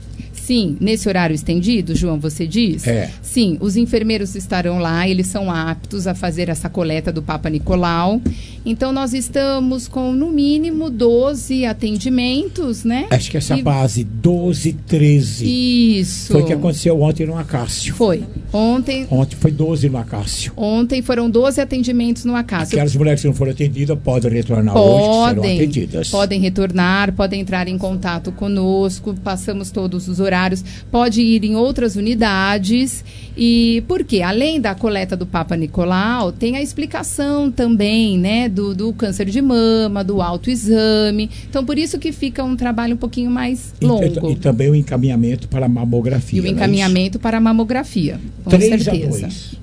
Sim, nesse horário estendido, João, você diz? É. Sim, os enfermeiros estarão lá, eles são aptos a fazer essa coleta do Papa Nicolau. Então, nós estamos com, no mínimo, doze atendimentos, né? Acho que essa E- base, doze, treze. Isso. Foi o que aconteceu ontem no Acácio. Foi. Ontem, Ontem foi doze no Acácio. ontem foram doze atendimentos no Acácio. Aquelas mulheres que não foram atendidas podem retornar hoje, que serão Podem, atendidas. podem retornar, podem entrar em contato conosco, passamos todos os horários, pode ir em outras unidades. E por quê? Além da coleta do Papa Nicolau, tem a explicação também, né, do, do câncer de mama, do autoexame. Então, por isso que fica um trabalho um pouquinho mais E, longo. e, e também o encaminhamento para a mamografia. E o não é encaminhamento para a mamografia, com três a certeza. dois.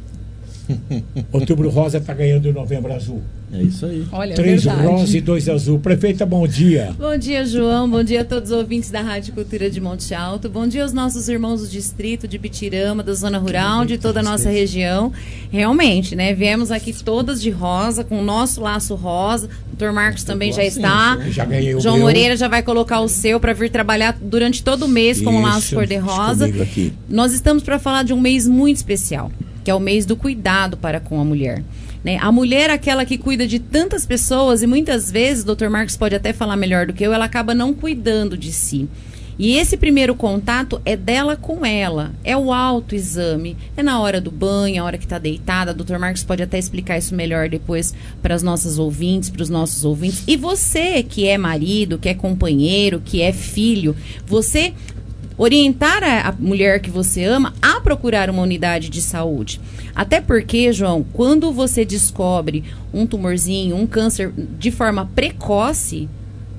Outubro Rosa está ganhando o Novembro Azul. É isso aí. Olha, é três verdade. rosa e dois azul. Prefeita, bom dia. Bom dia, João. Bom dia a todos os ouvintes da Rádio Cultura de Monte Alto. Bom dia aos nossos irmãos do distrito de Bitirama, da zona rural, de toda a nossa região. Realmente, né? Viemos aqui todas de rosa, com o nosso laço rosa. O doutor Marcos também já está. Já ganhei o João meu. Moreira já vai colocar o seu para vir trabalhar durante todo o mês com o laço Isso, cor-de-rosa. comigo aqui. Nós estamos para falar de um mês muito especial, que é o mês do cuidado para com a mulher. Né? A mulher é aquela que cuida de tantas pessoas e muitas vezes, o doutor Marcos pode até falar melhor do que eu, ela acaba não cuidando de si. E esse primeiro contato é dela com ela, é o autoexame, é na hora do banho, a hora que está deitada. O doutor Marcos pode até explicar isso melhor depois para as nossas ouvintes, para os nossos ouvintes. E você que é marido, que é companheiro, que é filho, você orientar a, a mulher que você ama a procurar uma unidade de saúde. Até porque, João, quando você descobre um tumorzinho, um câncer de forma precoce,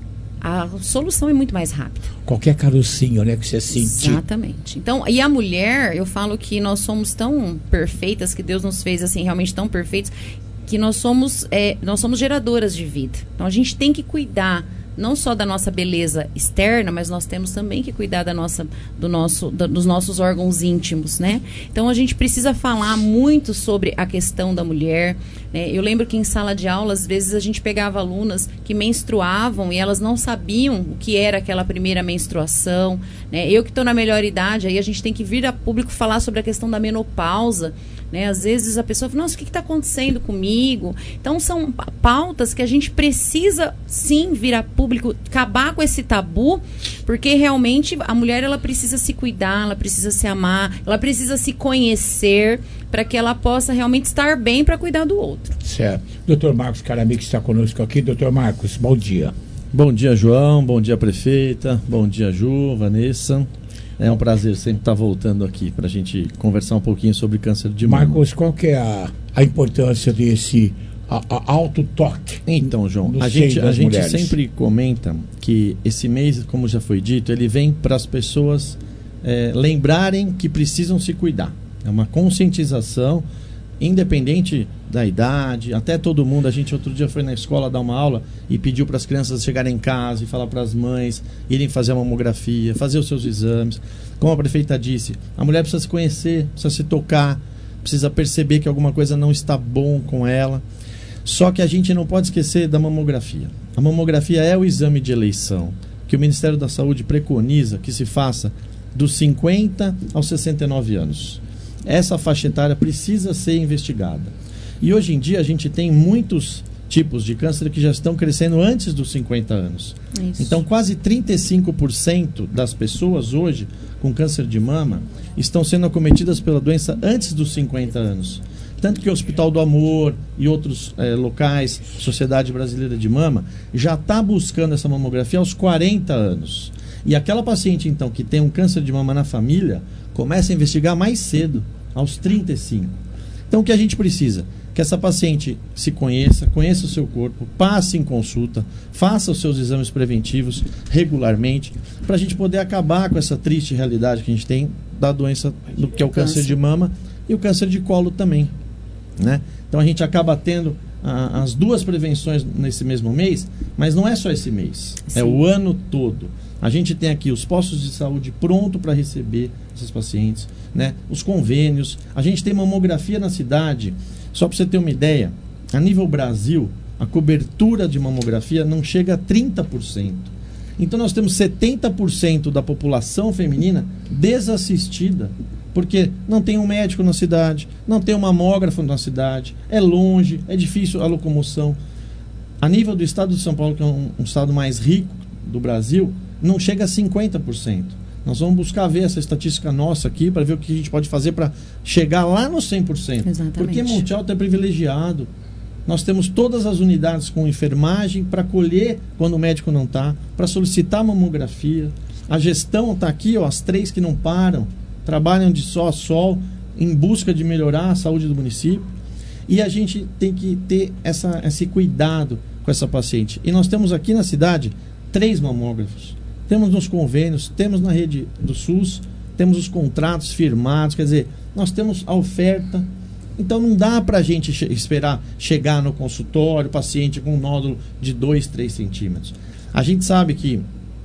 a solução é muito mais rápida. Qualquer carocinho, né, que você sentir. Exatamente. Então, e a mulher, eu falo que nós somos tão perfeitas, que Deus nos fez assim realmente tão perfeitos, que nós somos, é, nós somos geradoras de vida. Então, a gente tem que cuidar não só da nossa beleza externa, mas nós temos também que cuidar da nossa, do nosso, da, dos nossos órgãos íntimos, né? Então, a gente precisa falar muito sobre a questão da mulher, né? Eu lembro que em sala de aula, às vezes, a gente pegava alunas que menstruavam e elas não sabiam o que era aquela primeira menstruação, né? Eu que estou na melhor idade, aí a gente tem que vir a público falar sobre a questão da menopausa, né? Às vezes a pessoa fala, nossa, o que está acontecendo comigo? Então são pautas que a gente precisa sim vir a público, acabar com esse tabu, porque realmente a mulher ela precisa se cuidar, ela precisa se amar, ela precisa se conhecer para que ela possa realmente estar bem para cuidar do outro. Certo. doutor Marcos Caramico está conosco aqui. doutor Marcos, bom dia. Bom dia, João. Bom dia, prefeita. Bom dia, Ju, Vanessa. É um prazer sempre estar voltando aqui para a gente conversar um pouquinho sobre câncer de mama. Marcos, qual que é a, a importância desse a, a auto-toque? Então, João, a gente, a gente sempre comenta que esse mês, como já foi dito, ele vem para as pessoas é, lembrarem que precisam se cuidar. É uma conscientização, independente da idade, até todo mundo. A gente outro dia foi na escola dar uma aula e pediu para as crianças chegarem em casa e falar para as mães irem fazer a mamografia, fazer os seus exames. Como a prefeita disse, a mulher precisa se conhecer, precisa se tocar, precisa perceber que alguma coisa não está bom com ela. Só que a gente não pode esquecer da mamografia. A mamografia é o exame de eleição que o Ministério da Saúde preconiza que se faça dos cinquenta aos sessenta e nove anos. Essa faixa etária precisa ser investigada. E hoje em dia a gente tem muitos tipos de câncer que já estão crescendo antes dos cinquenta anos. Isso. Então quase trinta e cinco por cento das pessoas hoje com câncer de mama estão sendo acometidas pela doença antes dos cinquenta anos. Tanto que o Hospital do Amor e outros eh, locais, Sociedade Brasileira de Mama, já está buscando essa mamografia aos quarenta anos. E aquela paciente, então, que tem um câncer de mama na família, começa a investigar mais cedo, aos trinta e cinco. Então, o que a gente precisa? Que essa paciente se conheça, conheça o seu corpo, passe em consulta, faça os seus exames preventivos regularmente, para a gente poder acabar com essa triste realidade que a gente tem da doença, do que é o câncer, câncer de mama e o câncer de colo também, né? Então, a gente acaba tendo a, as duas prevenções nesse mesmo mês, mas não é só esse mês, Sim. é o ano todo. A gente tem aqui os postos de saúde pronto para receber esses pacientes, né? Os convênios, a gente tem mamografia na cidade. Só para você ter uma ideia, a nível Brasil, a cobertura de mamografia não chega a trinta por cento. Então nós temos setenta por cento da população feminina desassistida, porque não tem um médico na cidade, não tem um mamógrafo na cidade, é longe, é difícil a locomoção. A nível do estado de São Paulo, que é um, um estado mais rico do Brasil, não chega a cinquenta por cento. Nós vamos buscar ver essa estatística nossa aqui para ver o que a gente pode fazer para chegar lá no cem por cento. Exatamente. Porque Monte Alto é privilegiado. Nós temos todas as unidades com enfermagem para colher quando o médico não está, para solicitar mamografia. A gestão está aqui, ó, as três que não param, trabalham de sol a sol em busca de melhorar a saúde do município. E a gente tem que ter essa, esse cuidado com essa paciente. E nós temos aqui na cidade três mamógrafos. Temos nos convênios, temos na rede do SUS, temos os contratos firmados, quer dizer, nós temos a oferta. Então não dá para a gente che- esperar chegar no consultório, paciente com um nódulo de dois, três centímetros. A gente sabe que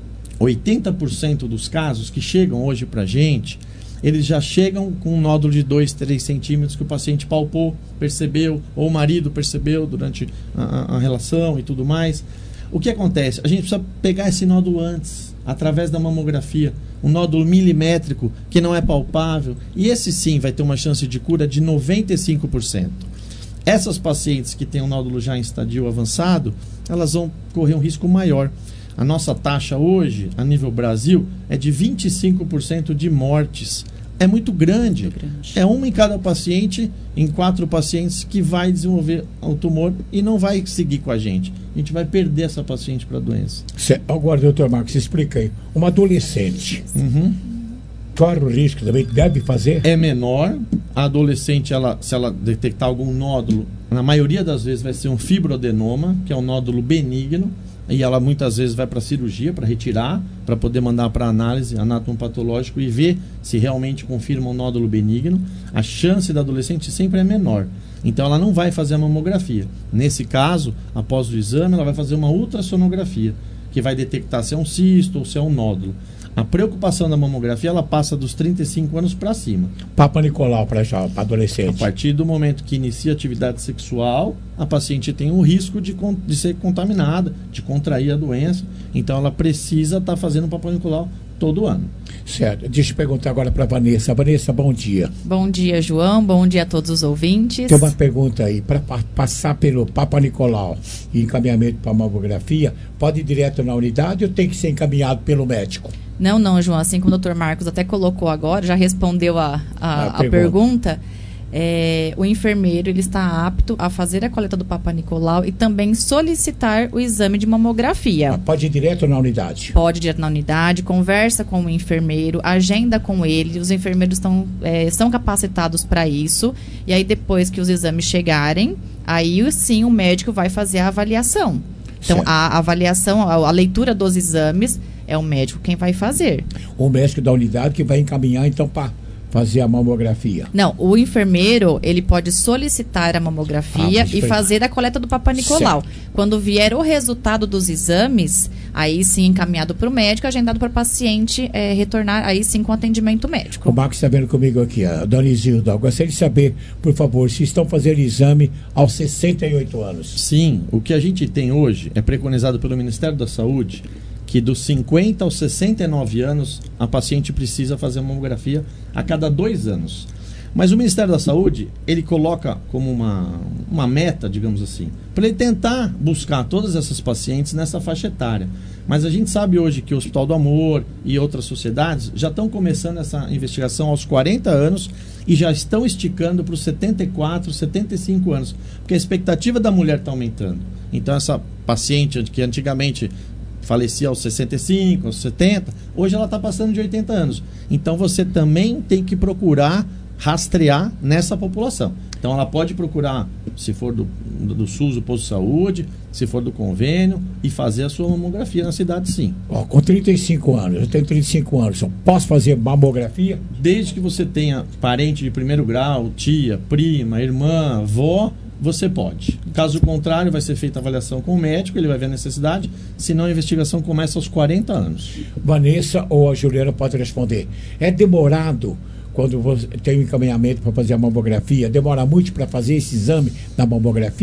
oitenta por cento dos casos que chegam hoje para a gente, eles já chegam com um nódulo de dois, três centímetros que o paciente palpou, percebeu, ou o marido percebeu durante a, a relação e tudo mais. O que acontece? A gente precisa pegar esse nódulo antes, através da mamografia, um nódulo milimétrico que não é palpável, e esse sim vai ter uma chance de cura de noventa e cinco por cento. Essas pacientes que têm um nódulo já em estadio avançado, elas vão correr um risco maior. A nossa taxa hoje, a nível Brasil, é de vinte e cinco por cento de mortes. É muito grande. muito grande. É uma em cada paciente, em quatro pacientes, que vai desenvolver o tumor e não vai seguir com a gente. A gente vai perder essa paciente para a doença. Agora, doutor Marcos, explica aí. Uma adolescente, uhum. corre o risco também, deve fazer? É menor. A adolescente, ela, se ela detectar algum nódulo, na maioria das vezes vai ser um fibroadenoma, que é um nódulo benigno, e ela muitas vezes vai para a cirurgia para retirar, para poder mandar para análise anatomopatológico e ver se realmente confirma um nódulo benigno. A chance da adolescente sempre é menor. Então ela não vai fazer a mamografia. Nesse caso, após o exame, ela vai fazer uma ultrassonografia, que vai detectar se é um cisto ou se é um nódulo. A preocupação da mamografia, ela passa dos trinta e cinco anos para cima. Papa Nicolau para adolescente. A partir do momento que inicia a atividade sexual, a paciente tem o risco de, de ser contaminada, de contrair a doença. Então ela precisa estar tá fazendo o Papa Nicolau todo ano. Certo. Deixa eu perguntar agora para a Vanessa. Vanessa, bom dia. Bom dia, João. Bom dia a todos os ouvintes. Tem uma pergunta aí. Para passar pelo Papa Nicolau e encaminhamento para a mamografia, pode ir direto na unidade ou tem que ser encaminhado pelo médico? Não, não, João. Assim como o doutor Marcos até colocou agora, já respondeu a, a, a, a pergunta. pergunta é, o enfermeiro ele está apto a fazer a coleta do Papa Nicolau e também solicitar o exame de mamografia. Ah, pode ir direto na unidade? Pode ir direto na unidade, conversa com o enfermeiro, agenda com ele, os enfermeiros estão, é, são capacitados para isso, e aí depois que os exames chegarem, aí sim o médico vai fazer a avaliação. Então, a avaliação, a, a leitura dos exames, é o médico quem vai fazer. O médico da unidade que vai encaminhar, então, para fazer a mamografia. Não, o enfermeiro, ele pode solicitar a mamografia ah, e fazer a coleta do Papa Nicolau. Certo. Quando vier o resultado dos exames, aí sim encaminhado para o médico, agendado para o paciente é, retornar, aí sim com atendimento médico. O Marcos está vendo comigo aqui, a dona Isilda. Eu gostaria de saber, por favor, se estão fazendo exame aos sessenta e oito anos. Sim, o que a gente tem hoje é preconizado pelo Ministério da Saúde, que dos cinquenta aos sessenta e nove anos, a paciente precisa fazer a mamografia a cada dois anos. Mas o Ministério da Saúde, ele coloca como uma, uma meta, digamos assim, para ele tentar buscar todas essas pacientes nessa faixa etária. Mas a gente sabe hoje que o Hospital do Amor e outras sociedades já estão começando essa investigação aos quarenta anos e já estão esticando para os setenta e quatro, setenta e cinco anos, porque a expectativa da mulher está aumentando. Então essa paciente que antigamente falecia aos sessenta e cinco, aos setenta, hoje ela está passando de oitenta anos. Então você também tem que procurar rastrear nessa população. Então ela pode procurar, se for do, do, do SUS, do posto de saúde, se for do convênio, e fazer a sua mamografia na cidade, sim. Ó, com trinta e cinco anos, eu tenho trinta e cinco anos, eu posso fazer mamografia? Desde que você tenha parente de primeiro grau, tia, prima, irmã, avó, você pode. Caso contrário, vai ser feita a avaliação com o médico, ele vai ver a necessidade, senão a investigação começa aos quarenta anos. Vanessa ou a Juliana pode responder. É demorado quando você tem um encaminhamento para fazer a mamografia? Demora muito para fazer esse exame da mamografia?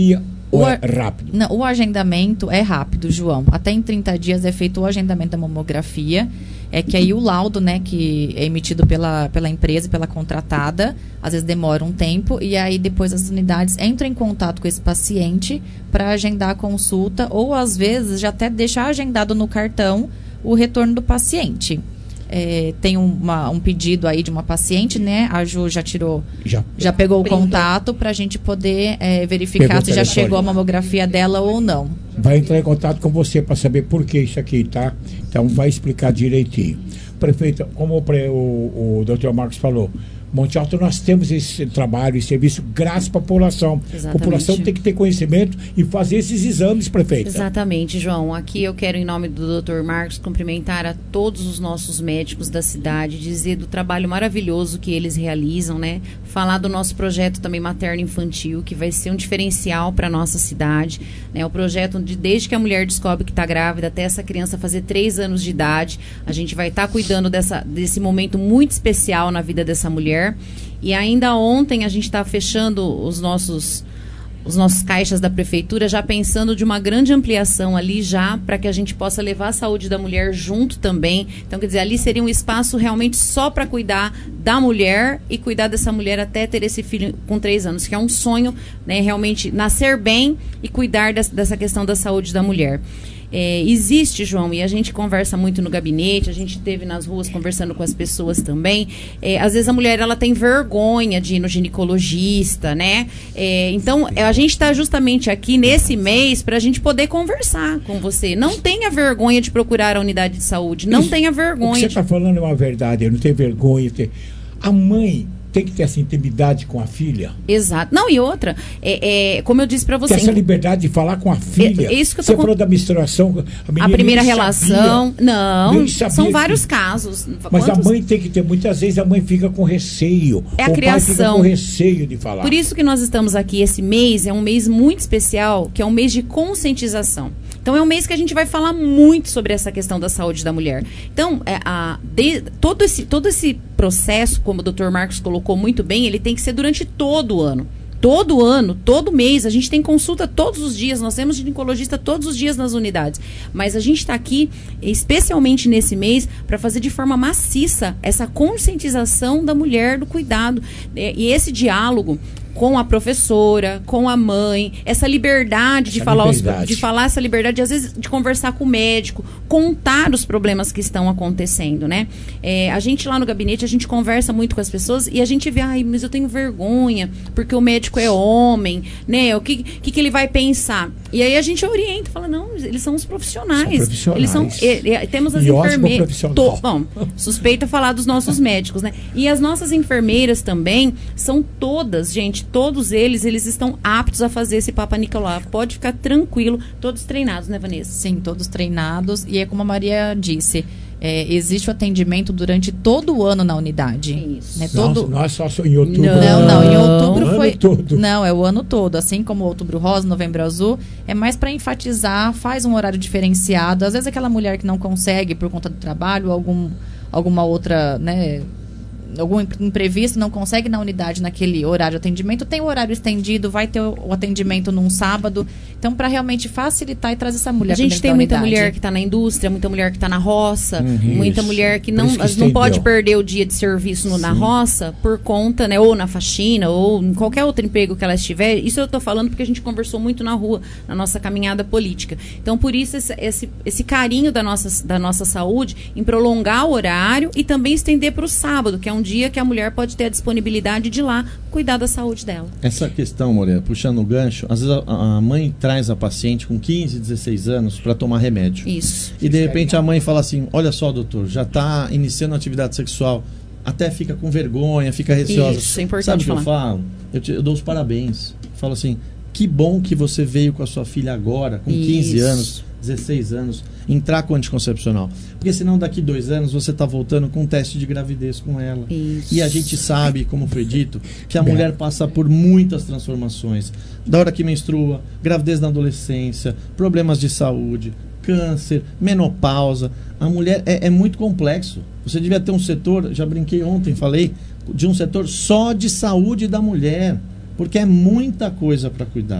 Ou O é a- rápido? Não, o agendamento é rápido, João. Até em trinta dias é feito o agendamento da mamografia. É que aí o laudo, né, que é emitido pela, pela empresa, pela contratada, às vezes demora um tempo, e aí depois as unidades entram em contato com esse paciente para agendar a consulta, ou às vezes já até deixar agendado no cartão o retorno do paciente. É, tem uma, um pedido aí de uma paciente, né? A Ju já tirou, já, já pegou o Printou. contato para a gente poder é, verificar Pegou o se já telefone. chegou a mamografia dela ou não. Vai entrar em contato com você para saber por que isso aqui, tá? Então vai explicar direitinho. Prefeito, como o, pre- o, o doutor Marcos falou, Monte Alto nós temos esse trabalho e serviço graças à população. A Exatamente. população tem que ter conhecimento e fazer esses exames, prefeito. Exatamente, João. Aqui eu quero, em nome do doutor Marcos, cumprimentar a todos os nossos médicos da cidade, dizer do trabalho maravilhoso que eles realizam, né? Falar do nosso projeto também materno-infantil, que vai ser um diferencial para a nossa cidade, né? O projeto de desde que a mulher descobre que está grávida até essa criança fazer três anos de idade, a gente vai estar tá cuidando dessa, desse momento muito especial na vida dessa mulher. E ainda ontem a gente está fechando os nossos os nossos caixas da prefeitura, já pensando de uma grande ampliação ali já, para que a gente possa levar a saúde da mulher junto também. Então, quer dizer, ali seria um espaço realmente só para cuidar da mulher e cuidar dessa mulher até ter esse filho com três anos, que é um sonho, né, realmente nascer bem e cuidar des, dessa questão da saúde da mulher. É, existe, João, e a gente conversa muito no gabinete, a gente esteve nas ruas conversando com as pessoas também. É, às vezes a mulher ela tem vergonha de ir no ginecologista, né? É, então a gente está justamente aqui nesse mês para a gente poder conversar com você. Não tenha vergonha de procurar a unidade de saúde, não Isso, tenha O que vergonha. você de- está falando é uma verdade, eu não tenho vergonha. Tem... A mãe tem que ter essa intimidade com a filha. Exato. Não, e outra, é, é, como eu disse para você. Ter essa liberdade de falar com a filha. É- é isso que eu Você tô falou da menstruação. A, menina A primeira nem relação. sabia, Não, nem sabia são que- vários casos. Mas Quantos- a mãe tem que ter, muitas vezes a mãe fica com receio. É a o pai fica criação. com receio de falar. Por isso que nós estamos aqui, esse mês é um mês muito especial, que é um mês de conscientização. Então é um mês que a gente vai falar muito sobre essa questão da saúde da mulher. Então, é, a, de- todo, esse, todo esse processo, como o doutor Marcos colocou muito bem, ele tem que ser durante todo o ano. Todo ano, todo mês, a gente tem consulta todos os dias, nós temos ginecologista todos os dias nas unidades. Mas a gente está aqui, especialmente nesse mês, para fazer de forma maciça essa conscientização da mulher, do cuidado. É, E esse diálogo com a professora, com a mãe, essa liberdade de Essa falar os- liberdade. de falar essa liberdade, às vezes de conversar com o médico, contar os problemas que estão acontecendo, né? É, a gente lá no gabinete, a gente conversa muito com as pessoas e a gente vê, ai, mas eu tenho vergonha, porque o médico é homem, né? O que, que, que ele vai pensar? E aí a gente orienta, fala, não, eles são os profissionais. São profissionais. Eles são, e- e- temos as E ótimo enfermeiras. profissional. To- Bom, suspeita falar dos nossos médicos, né? E as nossas enfermeiras também são todas, gente, todos eles, eles estão aptos a fazer esse Papa Nicolau. Pode ficar tranquilo, todos treinados, né, Vanessa? Sim, todos treinados. E é como a Maria disse, é, existe o atendimento durante todo o ano na unidade. Isso. Né, todo... Não, não é só em outubro. Não, não, em outubro O ano foi. todo. Não, é o ano todo. Assim como o Outubro Rosa, Novembro Azul, é mais para enfatizar, faz um horário diferenciado. Às vezes aquela mulher que não consegue por conta do trabalho, algum, alguma outra, né? Algum imprevisto, não consegue ir na unidade naquele horário de atendimento, tem o horário estendido, vai ter o o atendimento num sábado. Então, para realmente facilitar e trazer essa mulher A pra gente dentro tem da muita unidade. mulher que está na indústria, muita mulher que está na roça, Uhum. muita Isso. mulher que Por não, isso que não estendeu. pode perder o dia de serviço no- na roça por conta, né, ou na faxina, ou em qualquer outro emprego que ela estiver. Isso eu estou falando porque a gente conversou muito na rua, na nossa caminhada política. Então, por isso, esse, esse, esse carinho da nossa, da nossa saúde em prolongar o horário e também estender para o sábado, que é um dia que a mulher pode ter a disponibilidade de ir lá cuidar da saúde dela. Essa questão, Moreira, puxando o gancho, às vezes a, a mãe traz a paciente com quinze, dezesseis anos para tomar remédio. Isso. E de repente a mãe fala assim: olha só, doutor, já está iniciando atividade sexual, até fica com vergonha, fica receosa. Isso, é importante Sabe o que eu falar. falo? Eu, te- eu dou os parabéns. Falo assim: que bom que você veio com a sua filha agora, com quinze Isso. anos, dezesseis anos, entrar com anticoncepcional. Porque senão daqui dois anos você está voltando com um teste de gravidez com ela. Isso. E a gente sabe, como foi dito, que a Bem. mulher passa por muitas transformações. Da hora que menstrua, gravidez na adolescência, problemas de saúde, câncer, menopausa. A mulher é, é muito complexo. Você devia ter um setor, já brinquei ontem, falei, de um setor só de saúde da mulher. Porque é muita coisa para cuidar.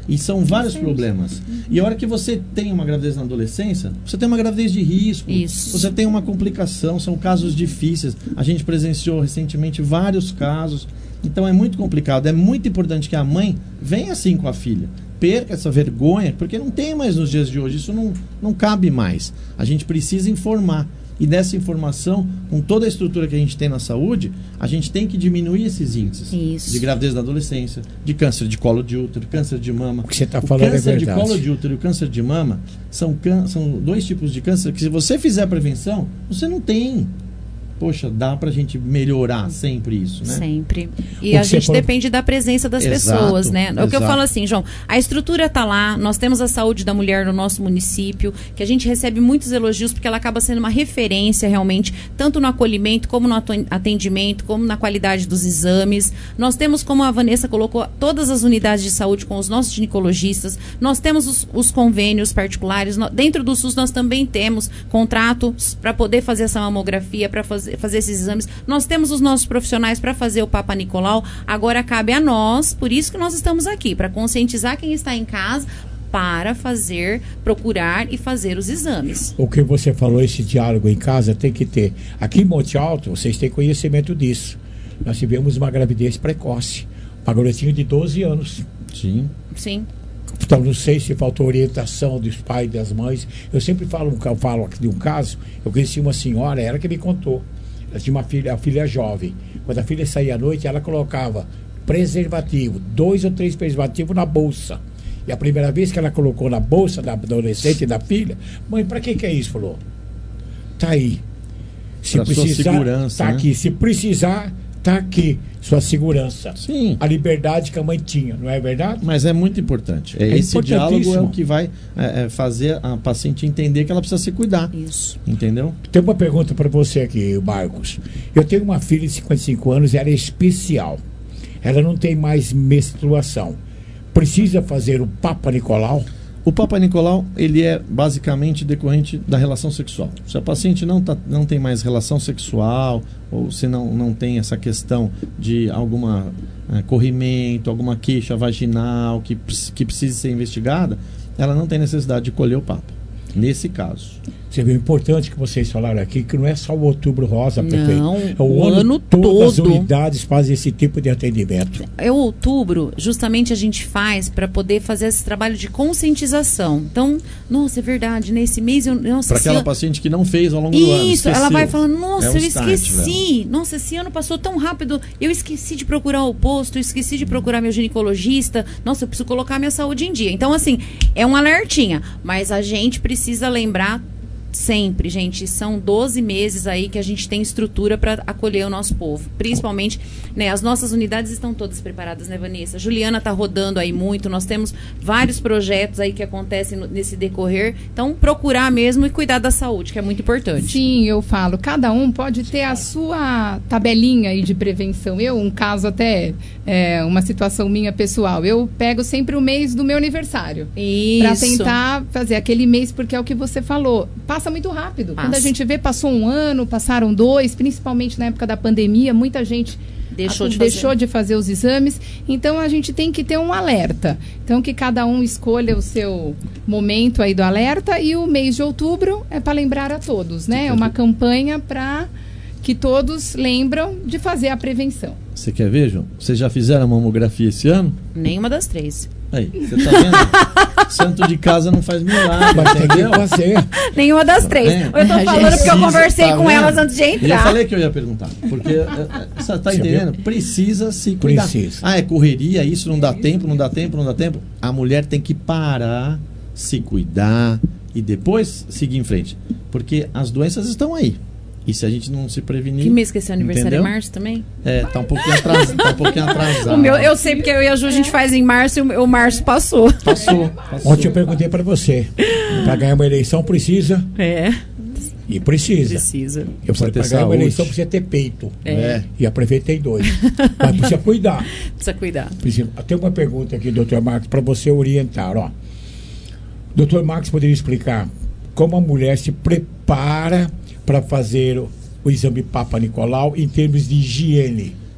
E são vários problemas. E a hora que você tem uma gravidez na adolescência, você tem uma gravidez de risco. Isso. Você tem uma complicação, são casos difíceis. A gente presenciou recentemente vários casos. Então é muito complicado. É muito importante que a mãe venha assim com a filha. Perca essa vergonha, porque não tem mais nos dias de hoje. Isso não, não cabe mais. A gente precisa informar. E dessa informação, com toda a estrutura que a gente tem na saúde, a gente tem que diminuir esses índices. Isso. De gravidez na adolescência, de câncer de colo de útero, câncer de mama. O que você está O falando é câncer de verdade. colo de útero e o câncer de mama são, can... são dois tipos de câncer que, se você fizer a prevenção, você não tem. Poxa, dá pra gente melhorar sempre isso, né? Sempre. E O a que você gente falou- depende da presença das Exato, pessoas, né? É o que eu exato. falo assim, João, a estrutura tá lá, nós temos a saúde da mulher no nosso município, que a gente recebe muitos elogios porque ela acaba sendo uma referência realmente, tanto no acolhimento, como no atu- atendimento, como na qualidade dos exames. Nós temos, como a Vanessa colocou, todas as unidades de saúde com os nossos ginecologistas, nós temos os, os convênios particulares, no- dentro do SUS nós também temos contratos para poder fazer essa mamografia, para fazer, fazer esses exames. Nós temos os nossos profissionais para fazer o Papa Nicolau. Agora cabe a nós, por isso que nós estamos aqui, para conscientizar quem está em casa para fazer, procurar e fazer os exames. O que você falou, esse diálogo em casa tem que ter. Aqui em Monte Alto, vocês têm conhecimento disso. Nós tivemos uma gravidez precoce. Uma garotinha de doze anos. Sim. Sim. Então, não sei se faltou orientação dos pais e das mães. Eu sempre falo, eu falo aqui de um caso. Eu conheci uma senhora, ela que me contou. Ela tinha uma filha, a filha jovem. Quando a filha saía à noite, ela colocava preservativo, dois ou três preservativos na bolsa. E a primeira vez que ela colocou na bolsa da adolescente e da filha, mãe, para que que é isso? Falou, tá aí. Se Pra sua precisar, segurança, tá né? aqui. Se precisar, tá aqui. Sua segurança. Sim. A liberdade que a mãe tinha, não é verdade? Mas é muito importante. É, É esse diálogo é importantíssimo. o que vai é, é, fazer a paciente entender que ela precisa se cuidar. Isso. Entendeu? Tem uma pergunta para você aqui, Marcos. Eu tenho uma filha de cinquenta e cinco anos e ela é especial. Ela não tem mais menstruação. Precisa fazer o Papa Nicolau? O Papa Nicolau, ele é basicamente decorrente da relação sexual. Se a paciente não, tá, não tem mais relação sexual, ou se não, não tem essa questão de alguma eh, corrimento, alguma queixa vaginal que, preci- que precise ser investigada, ela não tem necessidade de colher o Papa. Nesse caso. Você viu, importante que vocês falaram aqui, que não é só o Outubro Rosa, Não, prefeito. É o, o ano, ano todas as todo. unidades fazem esse tipo de atendimento. É o outubro, justamente a gente faz para poder fazer esse trabalho de conscientização. Então, nossa, é verdade, nesse mês eu. Nossa, Para esse aquela ano- paciente que não fez ao longo do ano. Isso, ela esqueceu. vai falando, nossa, É um eu start, esqueci. velho. Nossa, esse ano passou tão rápido. Eu esqueci de procurar o posto, eu esqueci de procurar meu ginecologista. Nossa, eu preciso colocar minha saúde em dia. Então, assim, é um alertinha. Mas a gente precisa lembrar sempre, gente. São doze meses aí que a gente tem estrutura para acolher o nosso povo. Principalmente, né, as nossas unidades estão todas preparadas, né, Vanessa? Juliana tá rodando aí muito. Nós temos vários projetos aí que acontecem no- nesse decorrer. Então, procurar mesmo e cuidar da saúde, que é muito importante. Sim, eu falo, cada um pode ter a sua tabelinha aí de prevenção. Eu, um caso até, é, uma situação minha pessoal, eu pego sempre o mês do meu aniversário. Pra Isso. tentar fazer aquele mês, porque é o que você falou, passa muito rápido. Passa. Quando a gente vê, passou um ano, passaram dois, principalmente na época da pandemia, muita gente Deixou a- de deixou fazer. de fazer os exames. Então a gente tem que ter um alerta. Então que cada um escolha o seu momento aí do alerta, e o mês de outubro é para lembrar a todos, né? É uma campanha para que todos lembram de fazer a prevenção. Você quer ver, João? Vocês já fizeram a mamografia esse ano? Nenhuma das três. Aí, você tá vendo? Santo de casa não faz milagre, Mas tem que entendeu? fazer. Nenhuma das três. É. Eu tô falando porque eu Precisa, conversei tá com vendo? elas antes de E eu entrar. falei que eu ia perguntar. Porque é, é, você tá Você entendendo? viu? Precisa se cuidar. Precisa. Ah, é correria, isso não dá tempo, não dá tempo, não dá tempo. A mulher tem que parar, se cuidar e depois seguir em frente. Porque as doenças estão aí. E se a gente não se prevenir. Que mês que é seu aniversário? entendeu? Em março também? É, tá um pouquinho atrasado. Tá um pouquinho atrasado. O meu, eu sei porque eu e a Ju a gente faz em março e o, o março passou. Passou. passou. Ontem eu perguntei para você, para ganhar uma eleição precisa? É. E precisa. Precisa. Eu falei, ter para ganhar uma saúde. eleição precisa ter peito. É. E a prefeita tem dois. Mas precisa cuidar. Precisa cuidar. Precisa. Tem uma pergunta aqui, doutor Marcos, para você orientar. Ó. doutor Marcos poderia explicar como a mulher se prepara para fazer o, o exame Papa Nicolau em termos de higiene?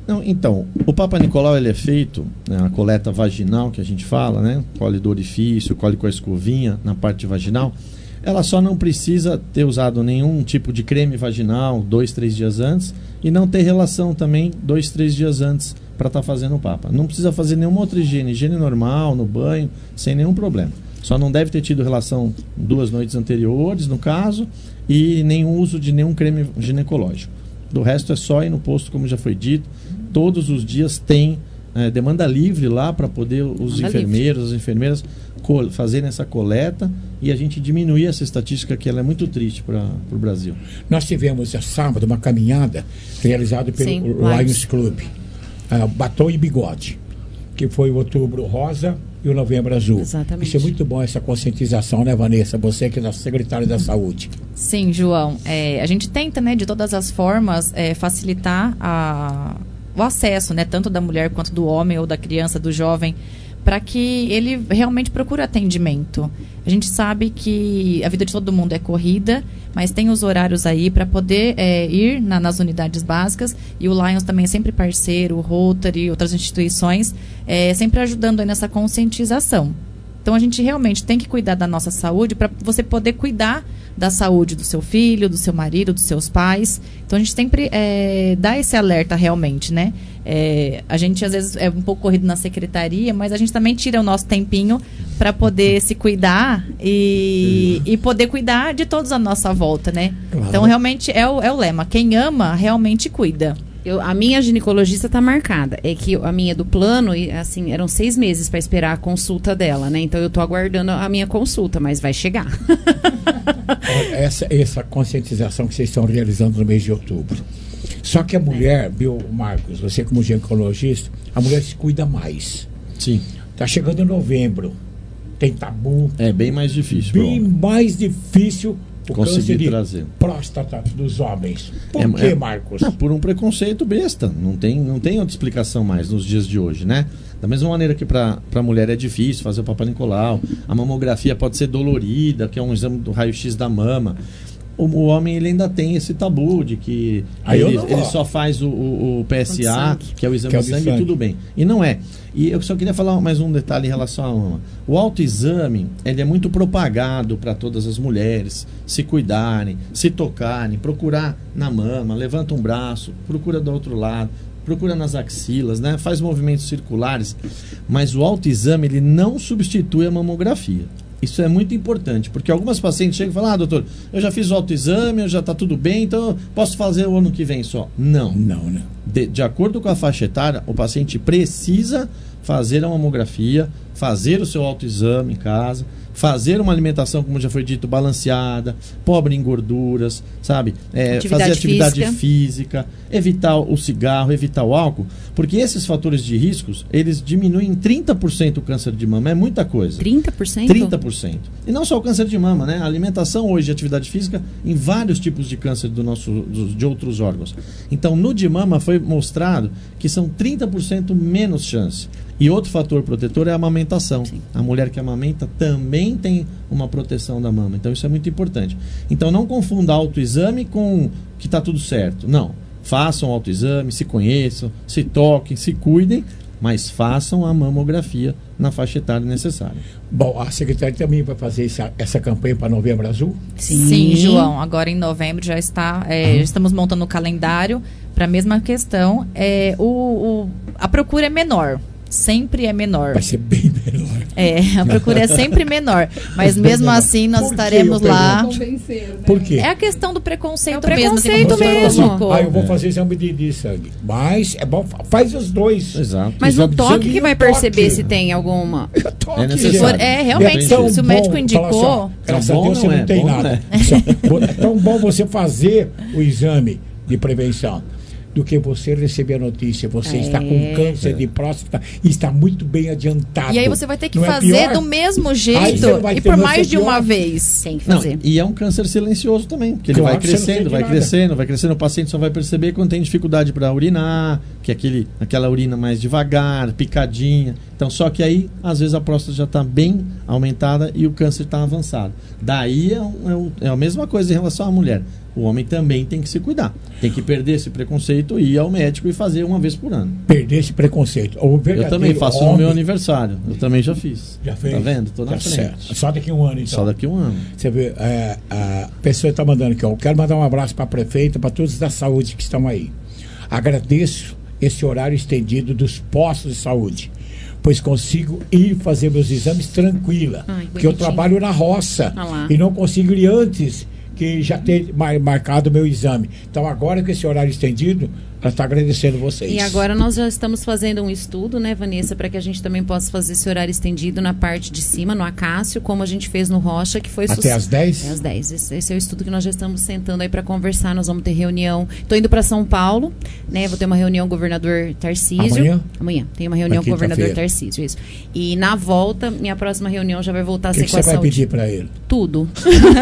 Não, então, o Papa Nicolau ele é feito, né, a coleta vaginal que a gente fala, né? Colhe do orifício, colhe com a escovinha na parte vaginal. Ela só não precisa ter usado nenhum tipo de creme vaginal dois, três dias antes e não ter relação também dois, três dias antes para estar tá fazendo o Papa. Não precisa fazer nenhuma outra higiene, higiene normal, no banho, sem nenhum problema. Só não deve ter tido relação duas noites anteriores, no caso, e nenhum uso de nenhum creme ginecológico. Do resto é só ir no posto, como já foi dito. Todos os dias tem é, demanda livre lá para poder os demanda enfermeiros, livre. as enfermeiras fazerem essa coleta e a gente diminuir essa estatística que ela é muito triste para o Brasil. Nós tivemos a sábado uma caminhada realizada pelo Sim, Lions Club, uh, Batom e Bigode, que foi o Outubro Rosa e o Novembro Azul. Exatamente. Isso é muito bom, essa conscientização, né, Vanessa? Você que é nossa secretária da Saúde. Sim, João. É, a gente tenta, né, de todas as formas, é, facilitar a, o acesso, né, tanto da mulher quanto do homem ou da criança, do jovem, para que ele realmente procure atendimento. A gente sabe que a vida de todo mundo é corrida, mas tem os horários aí para poder é, ir na, nas unidades básicas, e o Lions também é sempre parceiro, o Rotary, outras instituições, é, sempre ajudando aí nessa conscientização. Então a gente realmente tem que cuidar da nossa saúde para você poder cuidar da saúde do seu filho, do seu marido, dos seus pais. Então a gente sempre é, dá esse alerta realmente, né? É, a gente às vezes é um pouco corrido na secretaria, mas a gente também tira o nosso tempinho para poder se cuidar e, e poder cuidar de todos à nossa volta, né? Claro. Então realmente é o, é o lema, quem ama realmente cuida. Eu, a minha ginecologista está marcada. É que a minha do plano, assim, eram seis meses para esperar a consulta dela, né? Então eu estou aguardando a minha consulta, mas vai chegar. Essa, essa conscientização que vocês estão realizando no mês de outubro. Só que a mulher, viu, Marcos, você como ginecologista, a mulher se cuida mais. Sim. Está chegando em novembro. Tem tabu. É bem mais difícil. Bem bom. mais difícil o conseguir câncer de trazer próstata dos homens. Por é, que, é, Marcos? Não, por um preconceito besta. Não tem, não tem outra explicação mais nos dias de hoje, né? Da mesma maneira que para a mulher é difícil fazer o Papa Nicolau, a mamografia pode ser dolorida, que é um exame do raio-x da mama. O, o homem ele ainda tem esse tabu de que ele, ele só faz o, o, o P S A, que é o exame que é de sangue, sangue, e tudo bem. E não é. E eu só queria falar mais um detalhe em relação à mama. O autoexame, ele é muito propagado para todas as mulheres se cuidarem, se tocarem, procurar na mama, levanta um braço, procura do outro lado, procura nas axilas, né? Faz movimentos circulares. Mas o autoexame, ele não substitui a mamografia. Isso é muito importante, porque algumas pacientes chegam e falam: ah, doutor, eu já fiz o autoexame, eu já está tudo bem, então eu posso fazer o ano que vem só. Não. Não, não. De, de acordo com a faixa etária, o paciente precisa fazer a mamografia, fazer o seu autoexame em casa, fazer uma alimentação, como já foi dito, balanceada, pobre em gorduras, sabe? É, atividade fazer atividade física. física, evitar o cigarro, evitar o álcool, porque esses fatores de riscos, eles diminuem em trinta por cento o câncer de mama, é muita coisa. trinta por cento? trinta por cento. E não só o câncer de mama, né? A alimentação hoje, atividade física, em vários tipos de câncer do nosso, dos, de outros órgãos. Então, no de mama foi mostrado que são trinta por cento menos chance. E outro fator protetor é a amamentação. Sim. A mulher que amamenta também tem uma proteção da mama. Então isso é muito importante. Então não confunda autoexame com que está tudo certo. Não. Façam autoexame, se conheçam, se toquem, se cuidem, mas façam a mamografia na faixa etária necessária. Bom, a secretária também vai fazer essa, essa campanha para Novembro Azul? Sim. Sim, João. Agora em novembro já está, é, já estamos montando o calendário para a mesma questão. É, o, o, a procura é menor. Sempre é menor. Vai ser bem menor. É, a procura é sempre menor. Mas mesmo assim nós estaremos lá. Por quê? É a questão do preconceito, é o preconceito mesmo. mesmo. Ah, eu vou fazer exame de, de sangue. Mas é bom, faz os dois. Exato. Mas exame o toque que vai perceber toque. se tem alguma. Toque, é necessário. É, realmente, é se o médico indicou. Assim, graças a Deus você não, não é, tem bom nada. Não é. É tão bom você fazer o exame de prevenção do que você receber a notícia. Você é. está com câncer de próstata e está muito bem adiantado. E aí você vai ter que não fazer é do mesmo jeito e por mais de pior. uma vez. Tem que fazer. Não, e é um câncer silencioso também, porque claro, ele vai crescendo, vai nada. crescendo, vai crescendo. O paciente só vai perceber quando tem dificuldade para urinar, que é aquele, aquela urina mais devagar, picadinha. Então, só que aí, às vezes, a próstata já está bem aumentada e o câncer está avançado. Daí é, um, é, um, é a mesma coisa em relação à mulher. o homem também tem que se cuidar. Tem que perder esse preconceito e ir ao médico e fazer uma vez por ano. Perder esse preconceito. O Eu também faço homem... no meu aniversário. Eu também já fiz. Já fez? Tá vendo? Tô na Tá frente. certo. Só daqui a um ano, então. Só daqui a um ano. Você vê, é, a pessoa está mandando aqui, ó, eu quero mandar um abraço para a prefeita, para todos da saúde que estão aí. Agradeço esse horário estendido dos postos de saúde, pois consigo ir fazer meus exames tranquila. Ai, porque eu bonitinho. trabalho na roça Ah lá. e não consigo ir antes que já ter mar- marcado o meu exame. Então agora com esse horário estendido, ela está agradecendo vocês. E agora nós já estamos fazendo um estudo, né, Vanessa, para que a gente também possa fazer esse horário estendido na parte de cima, no Acácio, como a gente fez no Rocha, que foi... Até suce- às dez? Até às dez. Esse, esse é o estudo que nós já estamos sentando aí para conversar. Nós vamos ter reunião. Estou indo para São Paulo, né? Vou ter uma reunião com o governador Tarcísio. Amanhã? Amanhã. Tem uma reunião Na com o governador quinta-feira. Tarcísio, isso. E na volta, minha próxima reunião já vai voltar a O que, ser que com você a vai saúde. pedir para ele? Tudo.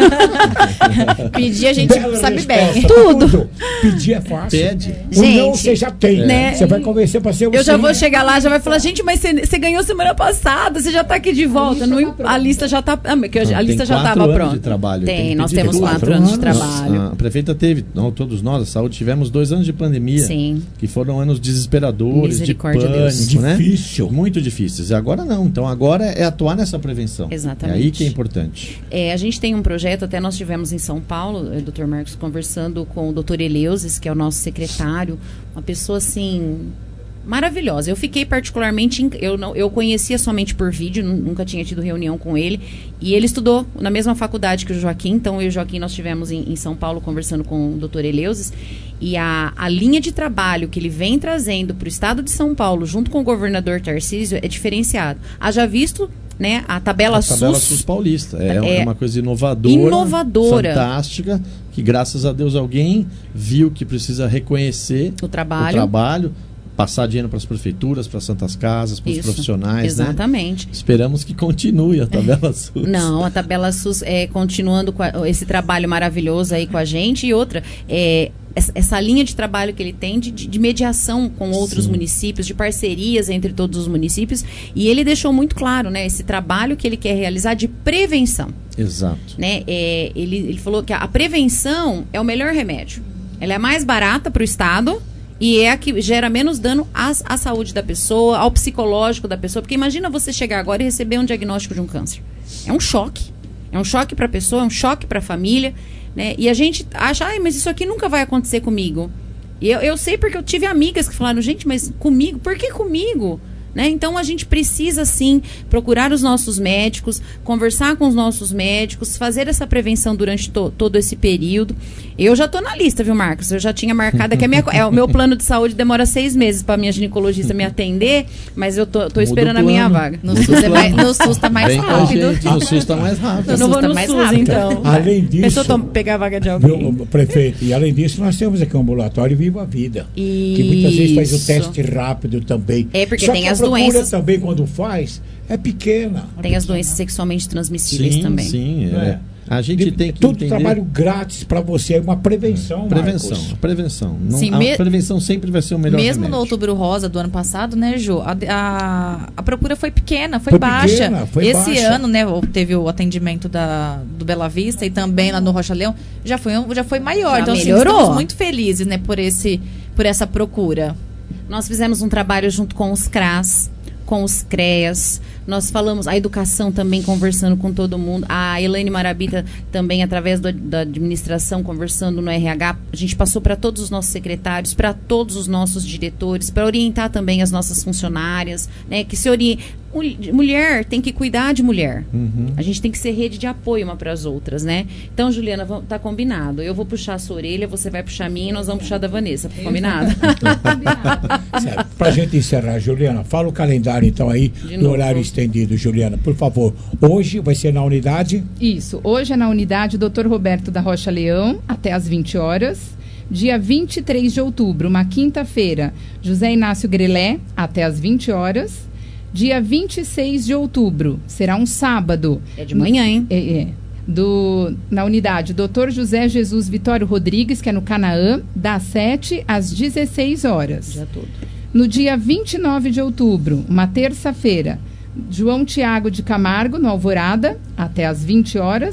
Pedir a gente Bela sabe resposta. bem. Tudo. Pedir é fácil. Pede. O não Gente, você já tem. né? Você vai convencer para ser o Eu já sim. vou chegar lá, já vai falar, gente, mas você você ganhou semana passada, você já tá aqui de volta. A lista, a lista já tá. Ah, que a Tem lista já quatro estava anos pronta. de trabalho. Tem, que nós pedir temos recurso. quatro anos de trabalho. A prefeita teve, não, todos nós, a saúde, tivemos dois anos de pandemia. Sim. Que foram anos desesperadores, de Misericórdia, Deus. pânico, né? Difícil. Muito difíceis. E agora não. Então agora é atuar nessa prevenção. Exatamente. É aí que é importante. É, a gente tem um projeto, até nós tivemos em São Paulo, o doutor Marcos conversando com o doutor Eleusis, que é o nosso secretário, uma pessoa assim maravilhosa. Eu fiquei particularmente, in- eu não, eu conhecia somente por vídeo, nu- nunca tinha tido reunião com ele, e ele estudou na mesma faculdade que o Joaquim, então eu e o Joaquim nós estivemos em, em São Paulo conversando com o doutor Eleusis, e a, a linha de trabalho que ele vem trazendo para o estado de São Paulo, junto com o governador Tarcísio, é diferenciado. Haja visto, né, a tabela, A tabela SUS, SUS paulista. É, é é uma coisa inovadora. inovadora. Fantástica. Que graças a Deus alguém viu que precisa reconhecer O trabalho. o trabalho, passar dinheiro para as prefeituras, para as santas casas, para os Isso, profissionais. Né? exatamente. Esperamos que continue a tabela SUS. Não, a tabela SUS é continuando com a- esse trabalho maravilhoso aí com a gente. E outra, é, essa, essa linha de trabalho que ele tem de, de- de mediação com outros Sim. municípios, de parcerias entre todos os municípios. E ele deixou muito claro, né, esse trabalho que ele quer realizar de prevenção. Exato. Né? É, ele, ele falou que a, a prevenção é o melhor remédio. Ela é mais barata para o Estado e é a que gera menos dano à, à saúde da pessoa, ao psicológico da pessoa. Porque imagina você chegar agora e receber um diagnóstico de um câncer. É um choque. É um choque para a pessoa, é um choque para a família. Né? E a gente acha, ai, mas isso aqui nunca vai acontecer comigo. E eu, eu sei porque eu tive amigas que falaram, gente, mas comigo? Por que comigo? Né? Então a gente precisa sim procurar os nossos médicos, conversar com os nossos médicos, fazer essa prevenção durante to- todo esse período. Eu já estou na lista, viu, Marcos? Eu já tinha marcado que a minha, é, o meu plano de saúde demora seis meses para minha ginecologista me atender, mas eu tô, tô esperando a minha vaga. No SUS, é mais, no SUS tá mais Vem com a rápido. gente, no SUS tá mais rápido. Eu não vou tá no mais SUS, rápido. então. Além disso, Pensou tom- pegar a vaga de alguém? Viu, prefeito, e além disso, nós temos aqui um ambulatório Viva a Vida. Que muitas vezes faz o Isso. teste rápido também. É, porque Só tem que as a procura doenças. também, quando faz, é pequena. Tem as doenças sexualmente transmissíveis Sim, também. sim. É. É. A gente De- tem que Tudo entender... trabalho grátis para você, é uma prevenção, Prevenção, Marcos. prevenção. Não, Sim, a me- prevenção sempre vai ser o melhor Mesmo remédio. no Outubro Rosa do ano passado, né, Jô? A, a, a procura foi pequena, foi, Foi baixa. pequena, foi Esse baixa. ano, né, o- teve o atendimento da, do Bela Vista e também lá no Rocha Leão, já foi, um- já foi maior. Já então, assim, melhorou. estamos muito felizes, né, por, esse, por essa procura. Nós fizemos um trabalho junto com os CRAS, com os CREAS. Nós falamos, a educação também conversando com todo mundo. A Elaine Marabita também, através do- da administração, conversando no R H. A gente passou para todos os nossos secretários, para todos os nossos diretores, para orientar também as nossas funcionárias, né? Que se oriem... Mul- Mulher tem que cuidar de mulher. Uhum. A gente tem que ser rede de apoio uma para as outras, né? Então, Juliana, vam- tá combinado. Eu vou puxar a sua orelha, você vai puxar a minha e nós vamos puxar a da Vanessa. Combinado? Para a gente encerrar, Juliana, fala o calendário então aí De do novo. horário estendido, Juliana, por favor. Hoje vai ser na unidade? Isso. Hoje é na unidade doutor Roberto da Rocha Leão, até às vinte horas. Dia vinte e três de outubro, uma quinta-feira, José Inácio Grelé, até às vinte horas. Dia vinte e seis de outubro, será um sábado. É de manhã, hein? É, é. Do, na unidade, doutor José Jesus Vitório Rodrigues, que é no Canaã, das sete às dezesseis horas. Dia todo. No dia vinte e nove de outubro, uma terça-feira, João Tiago de Camargo, no Alvorada, até às vinte horas.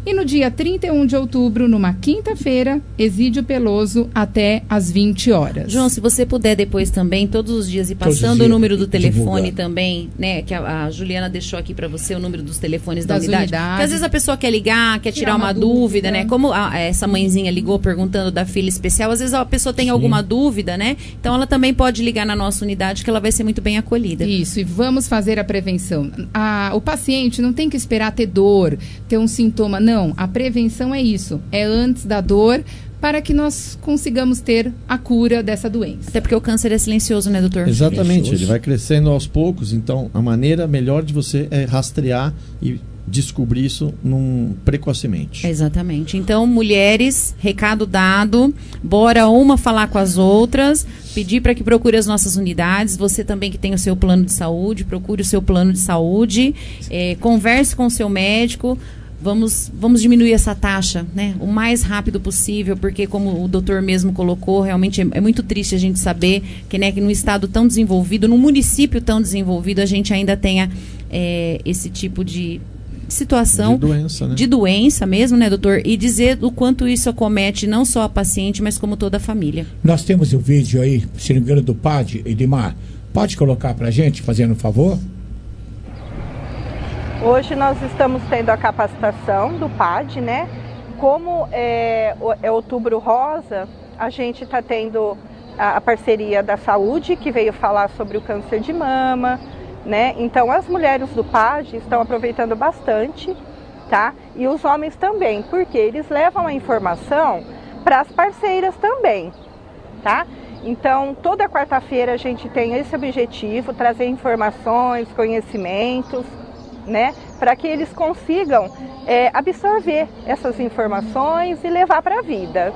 E no dia trinta e um de outubro, numa quinta-feira, Exídio Peloso até às vinte horas. João, se você puder depois também, todos os dias, e passando dias, o número do telefone também, né? Que a, a Juliana deixou aqui para você o número dos telefones das da unidade. Unidades. Porque às vezes a pessoa quer ligar, quer tirar, tirar uma, uma dúvida, dúvida, né? Como a, essa mãezinha ligou perguntando da filha especial, às vezes a pessoa tem Sim. alguma dúvida, né? Então ela também pode ligar na nossa unidade, que ela vai ser muito bem acolhida. Isso, e vamos fazer a prevenção. A, o paciente não tem que esperar ter dor, ter um sintoma, não. A prevenção é isso, é antes da dor, para que nós consigamos ter a cura dessa doença. Até porque o câncer é silencioso, né, doutor? Exatamente, silencioso. Ele vai crescendo aos poucos, então a maneira melhor de você é rastrear e descobrir isso num, precocemente. Exatamente. Então, mulheres, recado dado, bora uma falar com as outras, pedir para que procure as nossas unidades, você também que tem o seu plano de saúde, procure o seu plano de saúde, é, converse com o seu médico. Vamos, vamos diminuir essa taxa, né? O mais rápido possível, porque como o doutor mesmo colocou, realmente é, é muito triste a gente saber que, né, que num estado tão desenvolvido, num município tão desenvolvido, a gente ainda tenha é, esse tipo de situação. De doença, né? De doença mesmo, né, doutor? E dizer o quanto isso acomete não só a paciente, mas como toda a família. Nós temos o vídeo aí, se não me engano, do P A D, Edmar. Pode colocar pra gente, fazendo um favor? Hoje nós estamos tendo a capacitação do P A D, né? Como é, é Outubro Rosa, a gente está tendo a, a parceria da saúde, que veio falar sobre o câncer de mama, né? Então as mulheres do P A D estão aproveitando bastante, tá? E os homens também, porque eles levam a informação para as parceiras também, tá? Então toda quarta-feira a gente tem esse objetivo, trazer informações, conhecimentos, né, para que eles consigam é, absorver essas informações e levar para a vida.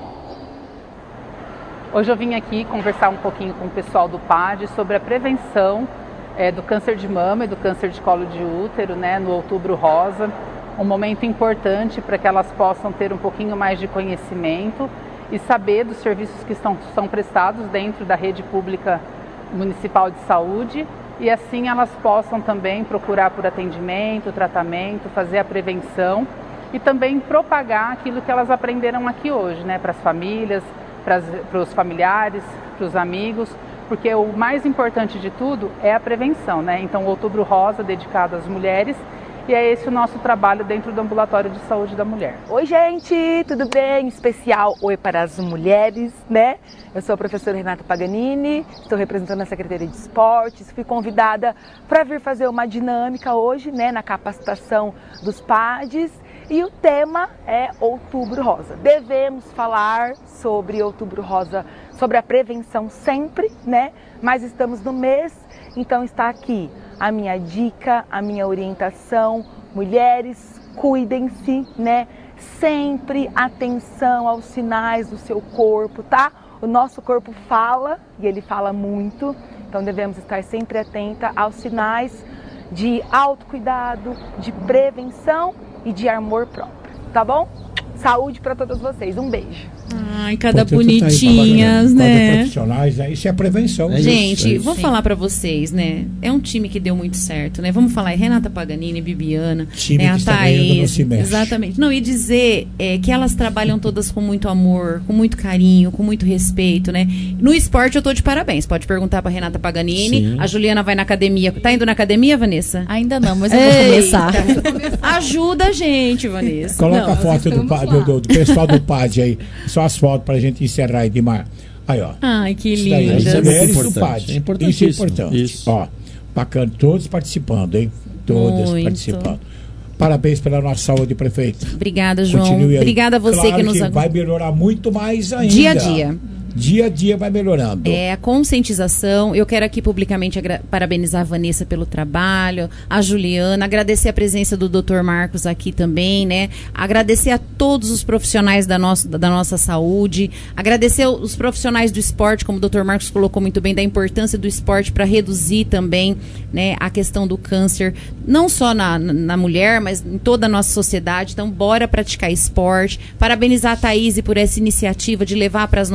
Hoje eu vim aqui conversar um pouquinho com o pessoal do P A D sobre a prevenção é, do câncer de mama e do câncer de colo de útero, né, no Outubro Rosa. Um momento importante para que elas possam ter um pouquinho mais de conhecimento e saber dos serviços que estão, são prestados dentro da rede pública municipal de saúde. E assim elas possam também procurar por atendimento, tratamento, fazer a prevenção e também propagar aquilo que elas aprenderam aqui hoje, né, para as famílias, para os familiares, para os amigos, porque o mais importante de tudo é a prevenção, né? Então o Outubro Rosa dedicado às mulheres, e é esse o nosso trabalho dentro do Ambulatório de Saúde da Mulher. Oi, gente, tudo bem? Em especial, oi para as mulheres, né? Eu sou a professora Renata Paganini, estou representando a Secretaria de Esportes, fui convidada para vir fazer uma dinâmica hoje, né, na capacitação dos P A Ds, e o tema é Outubro Rosa. Devemos falar sobre Outubro Rosa, sobre a prevenção sempre, né? Mas estamos no mês, então está aqui a minha dica, a minha orientação. Mulheres, cuidem-se, né? Sempre atenção aos sinais do seu corpo, tá? O nosso corpo fala, e ele fala muito, então devemos estar sempre atenta aos sinais de autocuidado, de prevenção e de amor próprio, tá bom? Saúde para todas vocês, um beijo. Ai, cada bonitinhas, tá aí, né? Profissionais, né? Isso é prevenção. É Gente, isso, é vou falar para vocês, né? É um time que deu muito certo, né? Vamos falar aí, Renata Paganini, Bibiana, time né? Que a está Thaís. Não se mexe. Exatamente. Não, e dizer é, que elas trabalham todas com muito amor, com muito carinho, com muito respeito, né? No esporte eu tô de parabéns. Pode perguntar para Renata Paganini. Sim. A Juliana vai na academia. Tá indo na academia, Vanessa? Ainda não, mas eu vou começar. Ajuda a gente, Vanessa. Coloca não, a foto do, do, do, do pessoal do P A D aí. Só as fotos pra gente encerrar, Edmar. Aí, ó. Ai, que lindo. Isso é mulheres do P A D. É importantíssimo. Isso é importante. Isso. Ó, bacana. Todos participando, hein? Todas Muito. participando. Parabéns pela nossa saúde, prefeito. Obrigada, João. Continue aí. Obrigada a você claro que nos que vai melhorar muito mais ainda. Dia a dia. Dia a dia vai melhorando. É, a conscientização. Eu quero aqui publicamente parabenizar a Vanessa pelo trabalho, a Juliana, agradecer a presença do doutor Marcos aqui também, né? Agradecer a todos os profissionais da nossa, da nossa saúde, agradecer os profissionais do esporte, como o doutor Marcos colocou muito bem, da importância do esporte para reduzir também, né, a questão do câncer, não só na, na mulher, mas em toda a nossa sociedade. Então, bora praticar esporte. Parabenizar a Thaís por essa iniciativa de levar para as nossas páginas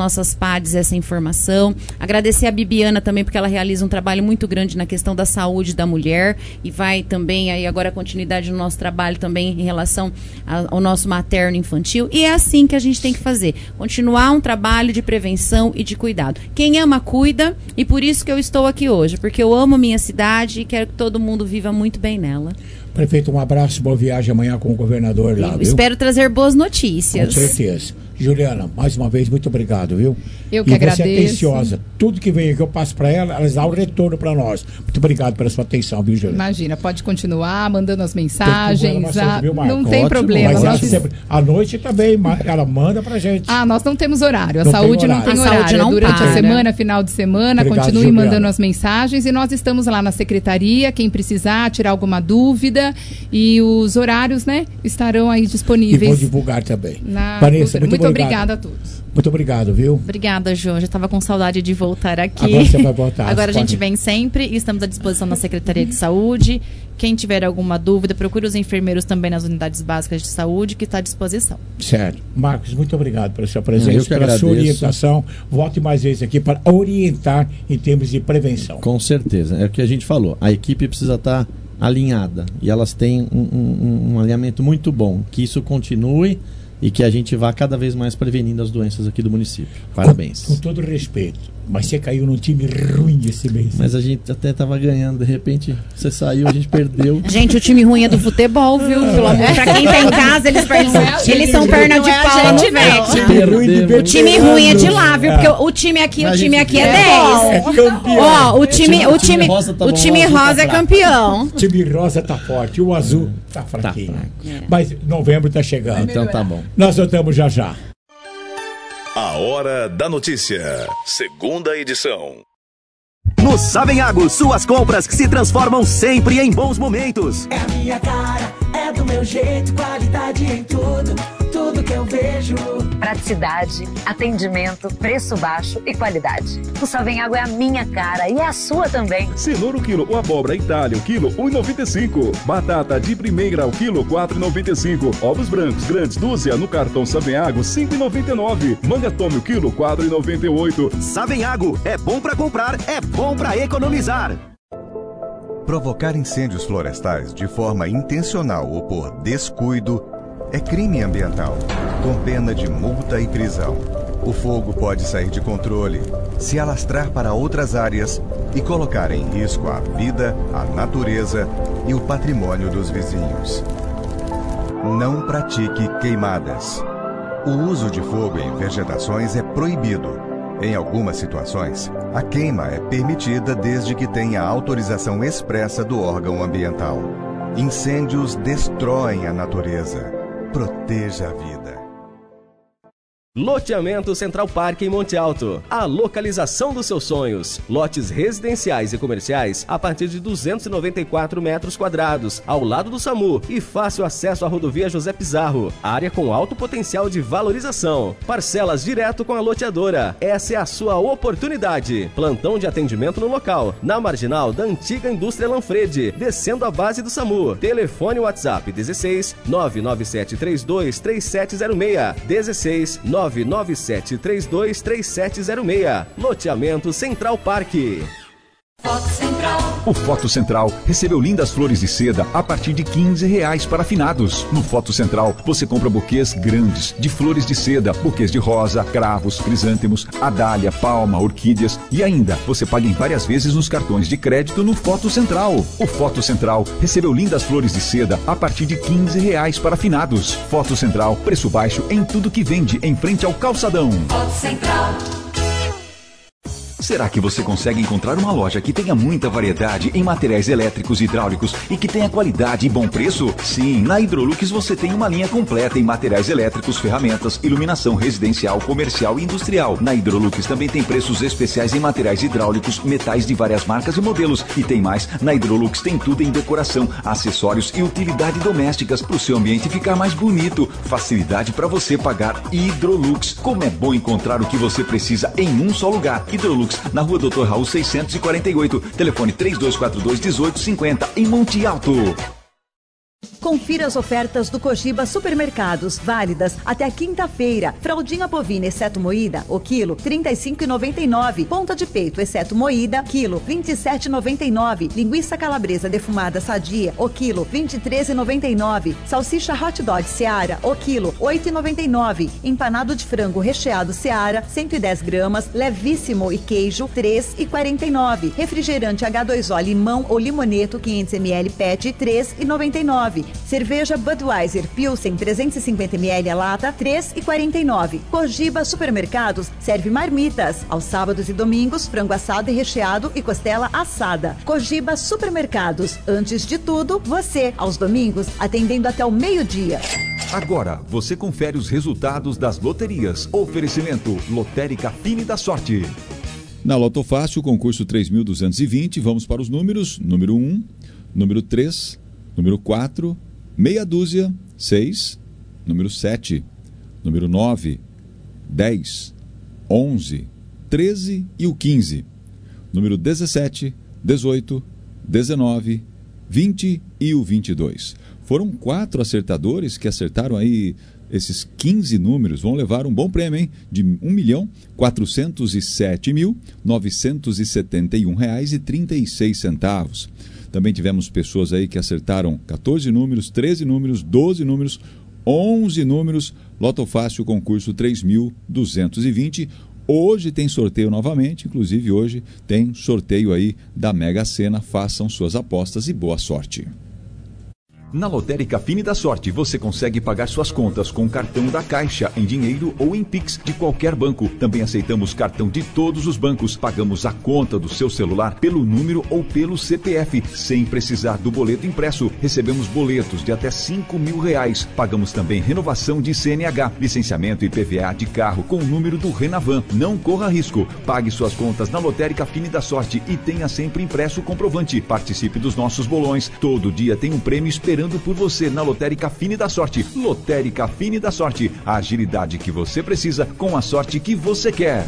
Pades essa informação. Agradecer a Bibiana também, porque ela realiza um trabalho muito grande na questão da saúde da mulher e vai também aí agora a continuidade no nosso trabalho também em relação a, ao nosso materno infantil. E é assim que a gente tem que fazer, continuar um trabalho de prevenção e de cuidado. Quem ama, cuida, e por isso que eu estou aqui hoje, porque eu amo a minha cidade e quero que todo mundo viva muito bem nela. Prefeito, um abraço, boa viagem amanhã com o governador lá, viu? Espero trazer boas notícias. Com certeza. Juliana, mais uma vez, muito obrigado, viu? Eu que e agradeço. E você é atenciosa. Tudo que vem aqui eu passo para ela, elas dão o retorno para nós. Muito obrigado pela sua atenção, viu, Juliana? Imagina, pode continuar mandando as mensagens. Bastante, a... viu, não tem Ótimo, problema. Mas nós... sempre... À noite também, ela manda pra gente. Ah, nós não temos horário. A não saúde tem não tem a horário. Saúde não Durante para. a semana, final de semana, Obrigado, continue Juliana. mandando as mensagens e nós estamos lá na secretaria, quem precisar, tirar alguma dúvida, e os horários, né, estarão aí disponíveis. E vou divulgar também. Na... Vanessa, muito, muito obrigado. obrigada a todos. Muito obrigado, viu? Obrigada, João. Já estava com saudade de voltar aqui. Agora você vai voltar. Agora a gente pode... vem sempre e estamos à disposição da Secretaria de Saúde. Quem tiver alguma dúvida, procure os enfermeiros também nas unidades básicas de saúde, que está à disposição. Certo. Marcos, muito obrigado pela sua presença, Eu que pela agradeço. sua orientação. Volte mais vezes aqui para orientar em termos de prevenção. Com certeza. É o que a gente falou. A equipe precisa estar alinhada. E elas têm um, um, um alinhamento muito bom. Que isso continue e que a gente vá cada vez mais prevenindo as doenças aqui do município. Parabéns. Com, com todo respeito, mas você caiu num time ruim esse mês. Mas a gente até estava ganhando, de repente você saiu, a gente perdeu. Gente, o time ruim é do futebol, viu? Pelo amor, pra quem tá em casa, eles, perdem, eles são perna de pau no Vecna. O time ruim é de lá, viu? Porque o time aqui, o time aqui é dez. É campeão. Ó, o time, o time, o time rosa é campeão. O time rosa tá forte, o azul tá fraquinho. Mas novembro tá chegando. Então tá bom. Nós voltamos já já. A Hora da Notícia, segunda edição. No Savenhago, suas compras que se transformam sempre em bons momentos. É a minha cara, é do meu jeito, qualidade em tudo, tudo que eu vejo. Praticidade, atendimento, preço baixo e qualidade. O Savenhago é a minha cara e é a sua também. Cenoura o quilo, ou abóbora Itália o quilo, um real e noventa e cinco centavos. Batata de primeira o quilo, quatro reais e noventa e cinco centavos. Ovos brancos grandes, dúzia no cartão Savenhago, cinco reais e noventa e nove centavos. Manga tome o quilo, quatro reais e noventa e oito centavos. Savenhago, é bom pra comprar, é bom pra economizar. Provocar incêndios florestais de forma intencional ou por descuido é crime ambiental, com pena de multa e prisão. O fogo pode sair de controle, se alastrar para outras áreas e colocar em risco a vida, a natureza e o patrimônio dos vizinhos. Não pratique queimadas. O uso de fogo em vegetações é proibido. Em algumas situações, a queima é permitida desde que tenha autorização expressa do órgão ambiental. Incêndios destroem a natureza. Proteja a vida. Loteamento Central Park em Monte Alto. A localização dos seus sonhos. Lotes residenciais e comerciais a partir de duzentos e noventa e quatro metros quadrados, ao lado do SAMU e fácil acesso à rodovia José Pizarro. Área com alto potencial de valorização. Parcelas direto com a loteadora. Essa é a sua oportunidade. Plantão de atendimento no local, na marginal da antiga indústria Lanfredi, descendo a base do SAMU. Telefone WhatsApp dezesseis nove nove sete três dois três sete zero seis. dezesseis nove nove sete três dois três sete zero seis. Loteamento Central Park. Foto Central. O Foto Central recebeu lindas flores de seda a partir de quinze reais para finados. No Foto Central, você compra buquês grandes de flores de seda, buquês de rosa, cravos, crisântemos, adália, palma, orquídeas e ainda você paga em várias vezes nos cartões de crédito no Foto Central. O Foto Central recebeu lindas flores de seda a partir de quinze reais para finados. Foto Central, preço baixo em tudo que vende em frente ao calçadão. Foto Central. Será que você consegue encontrar uma loja que tenha muita variedade em materiais elétricos e hidráulicos e que tenha qualidade e bom preço? Sim, na Hidrolux você tem uma linha completa em materiais elétricos, ferramentas, iluminação residencial, comercial e industrial. Na Hidrolux também tem preços especiais em materiais hidráulicos, metais de várias marcas e modelos. E tem mais, na Hidrolux tem tudo em decoração, acessórios e utilidades domésticas para o seu ambiente ficar mais bonito. Facilidade para você pagar. Hidrolux. Como é bom encontrar o que você precisa em um só lugar. Hidrolux, na rua doutor Raul seiscentos e quarenta e oito, telefone três dois quatro dois, um oito cinco zero, em Monte Alto. Confira as ofertas do Cogiba Supermercados, válidas até quinta-feira. Fraldinha bovina, exceto moída, o quilo, trinta e cinco reais e noventa e nove centavos. Ponta de peito, exceto moída, quilo, vinte e sete reais e noventa e nove centavos. Linguiça calabresa defumada sadia, o quilo, vinte e três reais e noventa e nove centavos. Salsicha hot dog Seara, o quilo, oito reais e noventa e nove centavos. Empanado de frango recheado Seara, cento e dez gramas, levíssimo e queijo, três reais e quarenta e nove centavos. Refrigerante H dois O limão ou limoneto quinhentos mililitros P E T, três reais e noventa e nove centavos. Cerveja Budweiser Pilsen trezentos e cinquenta mililitros a lata, três reais e quarenta e nove centavos. Cogiba Supermercados serve marmitas. Aos sábados e domingos, frango assado e recheado e costela assada. Cogiba Supermercados. Antes de tudo, você. Aos domingos, atendendo até o meio-dia. Agora, você confere os resultados das loterias. Oferecimento Lotérica Fine da Sorte. Na Loto Fácil, concurso três mil duzentos e vinte, vamos para os números. Número um, número três, número quatro, meia dúzia, seis, número sete, número nove, dez, onze, treze e o quinze. Número dezessete, dezoito, dezenove, vinte e o vinte e dois. Foram quatro acertadores que acertaram aí esses quinze números. Vão levar um bom prêmio, hein? De um milhão quatrocentos e sete mil novecentos e setenta e um reais e trinta e seis centavos. Também tivemos pessoas aí que acertaram quatorze números, treze números, doze números, onze números. Loto Fácil, concurso três mil duzentos e vinte. Hoje tem sorteio novamente, inclusive hoje tem sorteio aí da Mega Sena. Façam suas apostas e boa sorte. Na Lotérica Fine da Sorte, você consegue pagar suas contas com cartão da Caixa, em dinheiro ou em Pix de qualquer banco. Também aceitamos cartão de todos os bancos. Pagamos a conta do seu celular pelo número ou pelo C P F, sem precisar do boleto impresso. Recebemos boletos de até cinco mil reais. Pagamos também renovação de C N H, licenciamento e P V A de carro com o número do Renavan. Não corra risco. Pague suas contas na Lotérica Fine da Sorte e tenha sempre impresso o comprovante. Participe dos nossos bolões. Todo dia tem um prêmio esperando por você na Lotérica Fine da Sorte. Lotérica Fine da Sorte. A agilidade que você precisa com a sorte que você quer.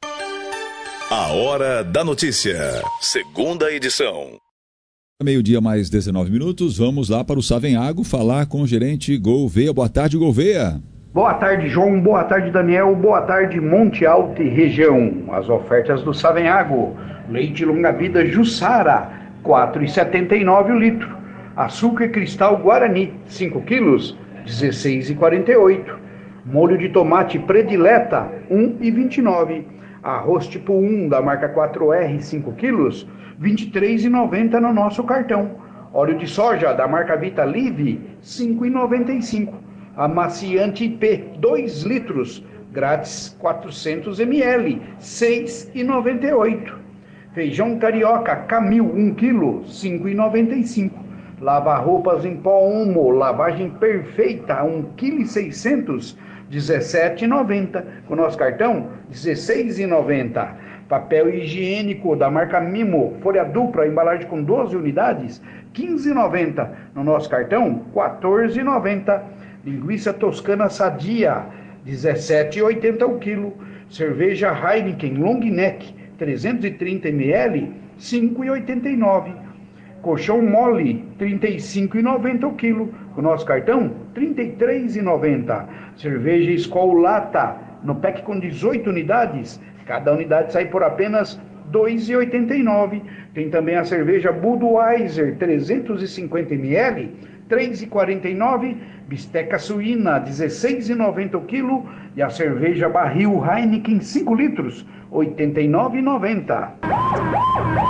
A Hora da Notícia. Segunda edição. Meio-dia mais dezenove minutos. Vamos lá para o Savenhago falar com o gerente Gouveia. Boa tarde, Gouveia. Boa tarde, João. Boa tarde, Daniel. Boa tarde, Monte Alto e região. As ofertas do Savenhago. Leite longa-vida Jussara, quatro reais e setenta e nove centavos o litro. Açúcar cristal Guarani, cinco quilos, dezesseis reais e quarenta e oito centavos. Molho de tomate predileta, um real e vinte e nove centavos. Arroz tipo um da marca quatro R, cinco quilos, vinte e três reais e noventa centavos no nosso cartão. Óleo de soja da marca Vita Live, cinco reais e noventa e cinco centavos. Amaciante I P, dois litros, grátis quatrocentos mililitros, seis reais e noventa e oito centavos. Feijão carioca Camil, um quilo, cinco reais e noventa e cinco centavos. Lava-roupas em pó Omo, lavagem perfeita, um quilo e seiscentos, dezessete reais e noventa centavos. Com o nosso cartão, dezesseis reais e noventa centavos. Papel higiênico da marca Mimo, folha dupla, embalagem com doze unidades, quinze reais e noventa centavos. No nosso cartão, quatorze reais e noventa centavos. Linguiça toscana sadia, dezessete reais e oitenta centavos o quilo. Cerveja Heineken Long Neck, trezentos e trinta mililitros, cinco reais e oitenta e nove centavos. Colchão mole, trinta e cinco reais e noventa centavos o quilo. O nosso cartão, trinta e três reais e noventa centavos. Cerveja Skol Lata, no pack com dezoito unidades. Cada unidade sai por apenas dois reais e oitenta e nove centavos. Tem também a cerveja Budweiser, trezentos e cinquenta mililitros, três reais e quarenta e nove centavos. Bisteca suína, dezesseis reais e noventa centavos o quilo. E a cerveja Barril Heineken, cinco litros, oitenta e nove reais e noventa centavos.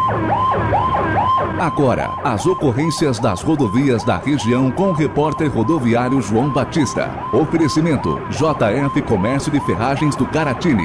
Agora, as ocorrências das rodovias da região com o repórter rodoviário João Batista. Oferecimento J F Comércio de Ferragens do Caratini.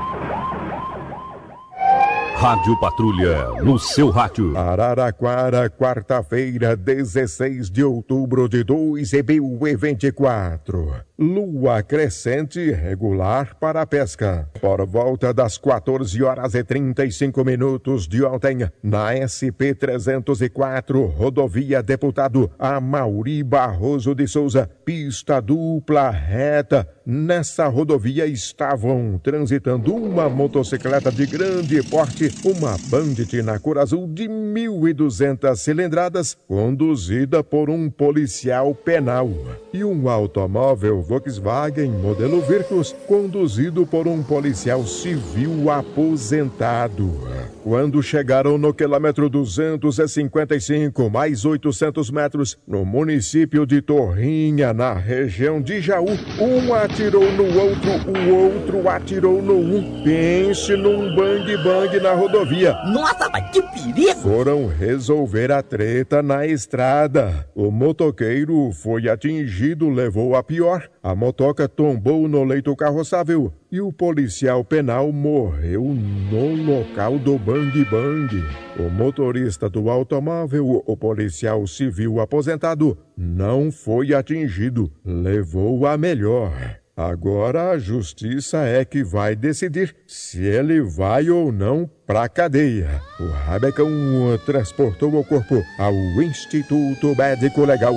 Rádio Patrulha, no seu rádio. Araraquara, quarta-feira, dezesseis de outubro de dois mil e vinte e quatro. Lua crescente regular para a pesca. Por volta das quatorze horas e trinta e cinco minutos de ontem, na S P trezentos e quatro, rodovia Deputado Amauri Barroso de Souza, pista dupla reta. Nessa rodovia estavam transitando uma motocicleta de grande porte uma Bandit na cor azul de mil e duzentas cilindradas, conduzida por um policial penal. E um automóvel Volkswagen modelo Virtus, conduzido por um policial civil aposentado. Quando chegaram no quilômetro duzentos e cinquenta e cinco, mais oitocentos metros, no município de Torrinha, na região de Jaú, um atirou no outro, o outro atirou no um. Pense num bang-bang na rodovia. Nossa, mas que perigo! Foram resolver a treta na estrada. O motoqueiro foi atingido, levou a pior. A motoca tombou no leito carroçável e o policial penal morreu no local do bang-bang. O motorista do automóvel, o policial civil aposentado, não foi atingido, levou a melhor. Agora a justiça é que vai decidir se ele vai ou não pra cadeia. O Rabecão transportou o corpo ao Instituto Médico Legal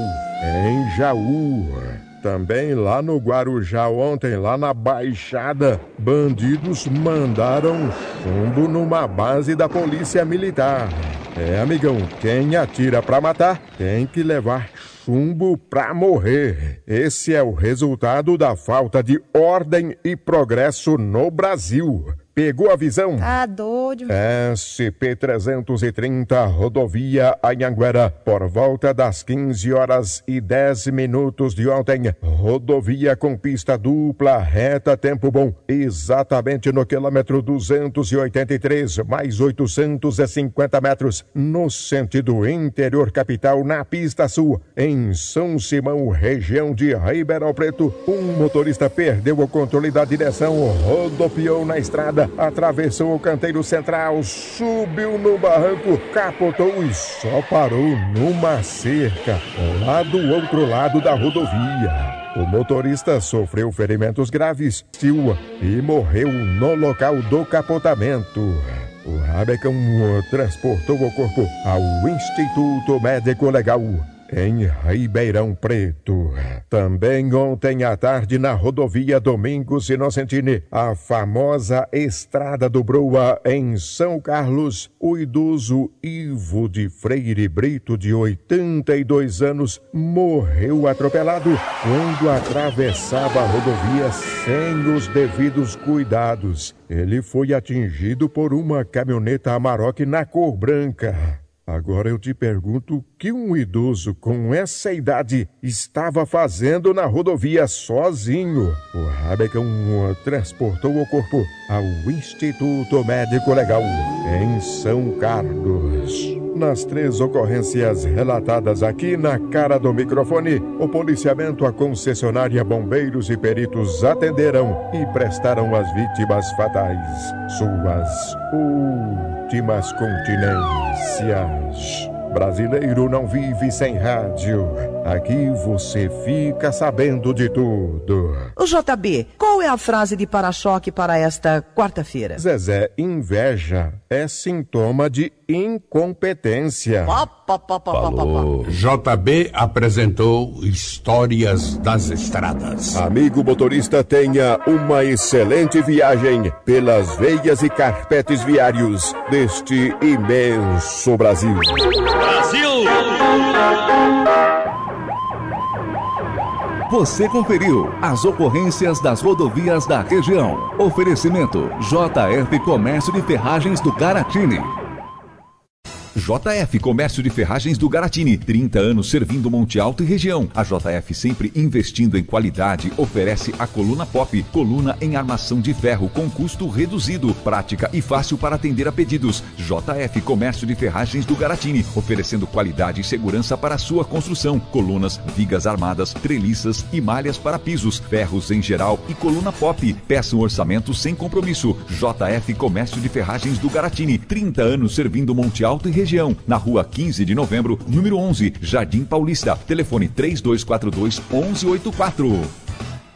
em Jaú. Também lá no Guarujá ontem, lá na Baixada, bandidos mandaram chumbo numa base da Polícia Militar. É, amigão, quem atira pra matar tem que levar chumbo pra morrer. Esse é o resultado da falta de ordem e progresso no Brasil. Pegou a visão? Tá doido. S P trezentos e trinta, rodovia Anhanguera, por volta das quinze horas e dez minutos de ontem. Rodovia com pista dupla, reta, tempo bom, exatamente no quilômetro duzentos e oitenta e três, mais oitocentos e cinquenta metros, no sentido interior capital, na pista sul, em São Simão, região de Ribeirão Preto. Um motorista perdeu o controle da direção, rodopiou na estrada, atravessou o canteiro central, subiu no barranco, capotou e só parou numa cerca, lá do outro lado da rodovia. O motorista sofreu ferimentos graves e morreu no local do capotamento. O Rabecão transportou o corpo ao Instituto Médico Legal em Ribeirão Preto. Também ontem à tarde na rodovia Domingos Inocentini, a famosa Estrada do Broa em São Carlos, o idoso Ivo de Freire Brito, de oitenta e dois anos, morreu atropelado quando atravessava a rodovia sem os devidos cuidados. Ele foi atingido por uma caminhoneta Amarok na cor branca. Agora eu te pergunto, o que um idoso com essa idade estava fazendo na rodovia sozinho? O Rabecão transportou o corpo ao Instituto Médico Legal em São Carlos. Nas três ocorrências relatadas aqui na cara do microfone, o policiamento, a concessionária, bombeiros e peritos atenderam e prestaram às vítimas fatais suas últimas continências. Brasileiro não vive sem rádio. Aqui você fica sabendo de tudo. O J B, qual é a frase de para-choque para esta quarta-feira? Zezé, inveja é sintoma de incompetência. Pá, pá, pá, pá, pá, pá, pá. J B apresentou Histórias das Estradas. Amigo motorista, tenha uma excelente viagem pelas veias e carpetes viários deste imenso Brasil. Brasil! Você conferiu as ocorrências das rodovias da região. Oferecimento J F Comércio de Ferragens do Garatini. J F Comércio de Ferragens do Garatini, trinta anos servindo Monte Alto e região. A J F, sempre investindo em qualidade, oferece a coluna pop, coluna em armação de ferro com custo reduzido, prática e fácil para atender a pedidos. J F Comércio de Ferragens do Garatini, oferecendo qualidade e segurança para a sua construção. Colunas, vigas armadas, treliças e malhas para pisos, ferros em geral e coluna pop. Peça um orçamento sem compromisso. J F Comércio de Ferragens do Garatini, trinta anos servindo Monte Alto e região. Região, na rua quinze de novembro, número onze, Jardim Paulista. Telefone três dois quatro dois, um um oito quatro.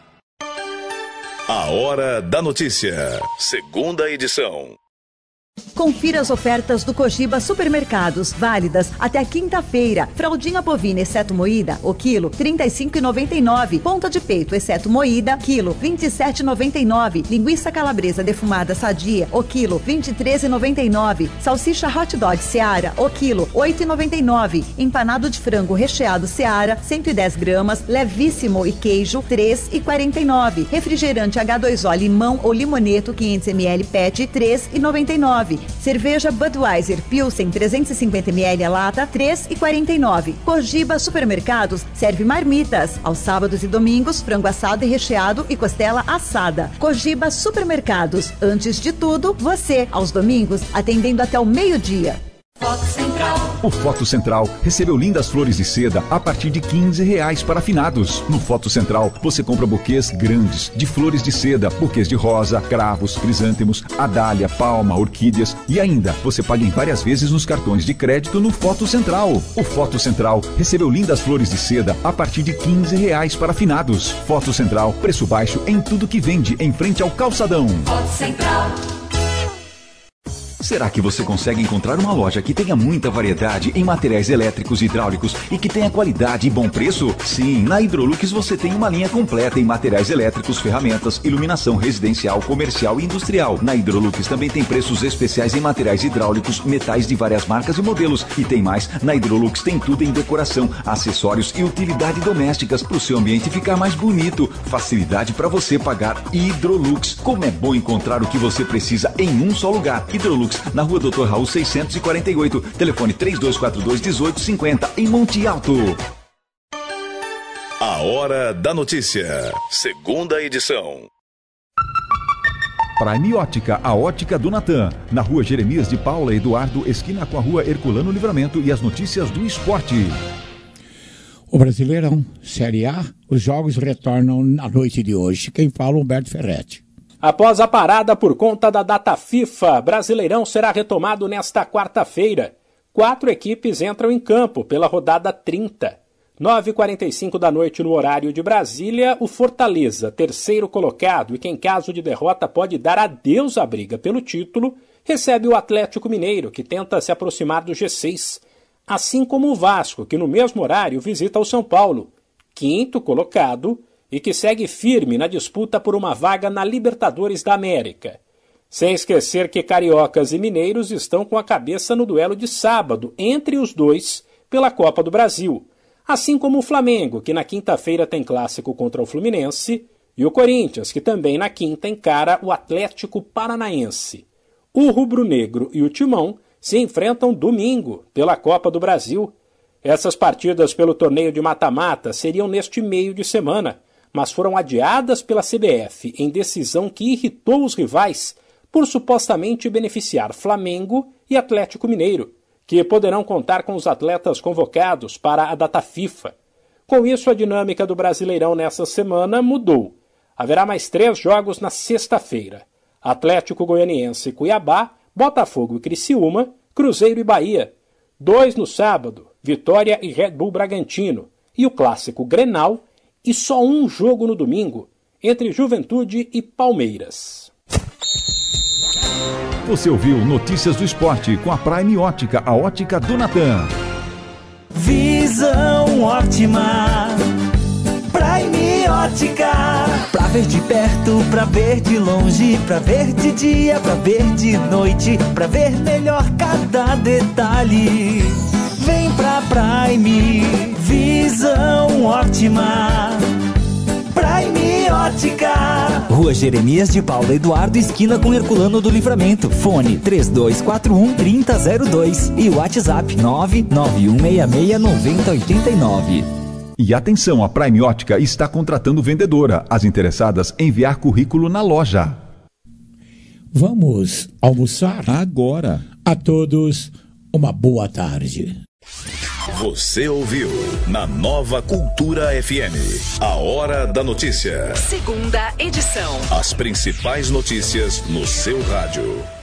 A Hora da Notícia. Segunda edição. Confira as ofertas do Cogiba Supermercados, válidas até quinta-feira. Fraldinha bovina, exceto moída, o quilo, trinta e cinco reais e noventa e nove centavos. Ponta de peito, exceto moída, quilo, vinte e sete reais e noventa e nove centavos. Linguiça calabresa defumada sadia, o quilo, vinte e três reais e noventa e nove centavos. Salsicha hot dog Seara, o quilo, oito reais e noventa e nove centavos. Empanado de frango recheado Seara, cento e dez gramas, levíssimo e queijo, três reais e quarenta e nove centavos. Refrigerante agá dois ó limão ou limoneto quinhentos mililitros P E T, três reais e noventa e nove centavos. Cerveja Budweiser Pilsen trezentos e cinquenta mililitros a lata, três reais e quarenta e nove centavos. Cogiba Supermercados serve marmitas. Aos sábados e domingos, frango assado e recheado e costela assada. Cogiba Supermercados. Antes de tudo, você. Aos domingos, atendendo até o meio-dia. Foto Central. O Foto Central recebeu lindas flores de seda a partir de quinze reais para finados. No Foto Central, você compra buquês grandes de flores de seda, buquês de rosa, cravos, crisântemos, adália, palma, orquídeas e ainda você paga em várias vezes nos cartões de crédito no Foto Central. O Foto Central recebeu lindas flores de seda a partir de quinze reais para finados. Foto Central, preço baixo em tudo que vende em frente ao calçadão. Foto Central. Será que você consegue encontrar uma loja que tenha muita variedade em materiais elétricos e hidráulicos e que tenha qualidade e bom preço? Sim, na Hidrolux você tem uma linha completa em materiais elétricos, ferramentas, iluminação residencial, comercial e industrial. Na Hidrolux também tem preços especiais em materiais hidráulicos, metais de várias marcas e modelos. E tem mais, na Hidrolux tem tudo em decoração, acessórios e utilidade domésticas para o seu ambiente ficar mais bonito. Facilidade para você pagar. Hidrolux. Como é bom encontrar o que você precisa em um só lugar. Hidrolux, na rua doutor Raul seiscentos e quarenta e oito, telefone três dois quatro dois, um oito cinco zero, em Monte Alto. A Hora da Notícia, segunda edição. Prime Ótica, a ótica do Natan, na rua Jeremias de Paula Eduardo, esquina com a rua Herculano Livramento, e as notícias do esporte. O Brasileirão, Série A, os jogos retornam na noite de hoje. Quem fala, Humberto Ferretti. Após a parada por conta da data FIFA, Brasileirão será retomado nesta quarta-feira. Quatro equipes entram em campo pela rodada trinta. nove e quarenta e cinco da noite no horário de Brasília, o Fortaleza, terceiro colocado e que em caso de derrota pode dar adeus à briga pelo título, recebe o Atlético Mineiro, que tenta se aproximar do G seis. Assim como o Vasco, que no mesmo horário visita o São Paulo, quinto colocado, e que segue firme na disputa por uma vaga na Libertadores da América. Sem esquecer que cariocas e mineiros estão com a cabeça no duelo de sábado entre os dois pela Copa do Brasil, assim como o Flamengo, que na quinta-feira tem clássico contra o Fluminense, e o Corinthians, que também na quinta encara o Atlético Paranaense. O rubro-negro e o Timão se enfrentam domingo pela Copa do Brasil. Essas partidas pelo torneio de mata-mata seriam neste meio de semana, mas foram adiadas pela C B F em decisão que irritou os rivais por supostamente beneficiar Flamengo e Atlético Mineiro, que poderão contar com os atletas convocados para a data FIFA. Com isso, a dinâmica do Brasileirão nessa semana mudou. Haverá mais três jogos na sexta-feira: Atlético Goianiense e Cuiabá, Botafogo e Criciúma, Cruzeiro e Bahia. Dois no sábado, Vitória e Red Bull Bragantino, e o clássico Grenal, e só um jogo no domingo, entre Juventude e Palmeiras. Você ouviu Notícias do Esporte com a Prime Ótica, a ótica do Natan. Visão ótima, Prime Ótica. Pra ver de perto, pra ver de longe, pra ver de dia, pra ver de noite, pra ver melhor cada detalhe. Vem pra Prime, visão ótima, Prime Ótica. Rua Jeremias de Paula Eduardo, esquina com Herculano do Livramento. Fone três dois quatro um, três zero zero dois e WhatsApp nove nove um seis seis nove zero oito nove. E atenção, a Prime Ótica está contratando vendedora. As interessadas, enviar currículo na loja. Vamos almoçar? Agora. A todos, uma boa tarde. Você ouviu na Nova Cultura F M, a Hora da Notícia. Segunda edição. As principais notícias no seu rádio.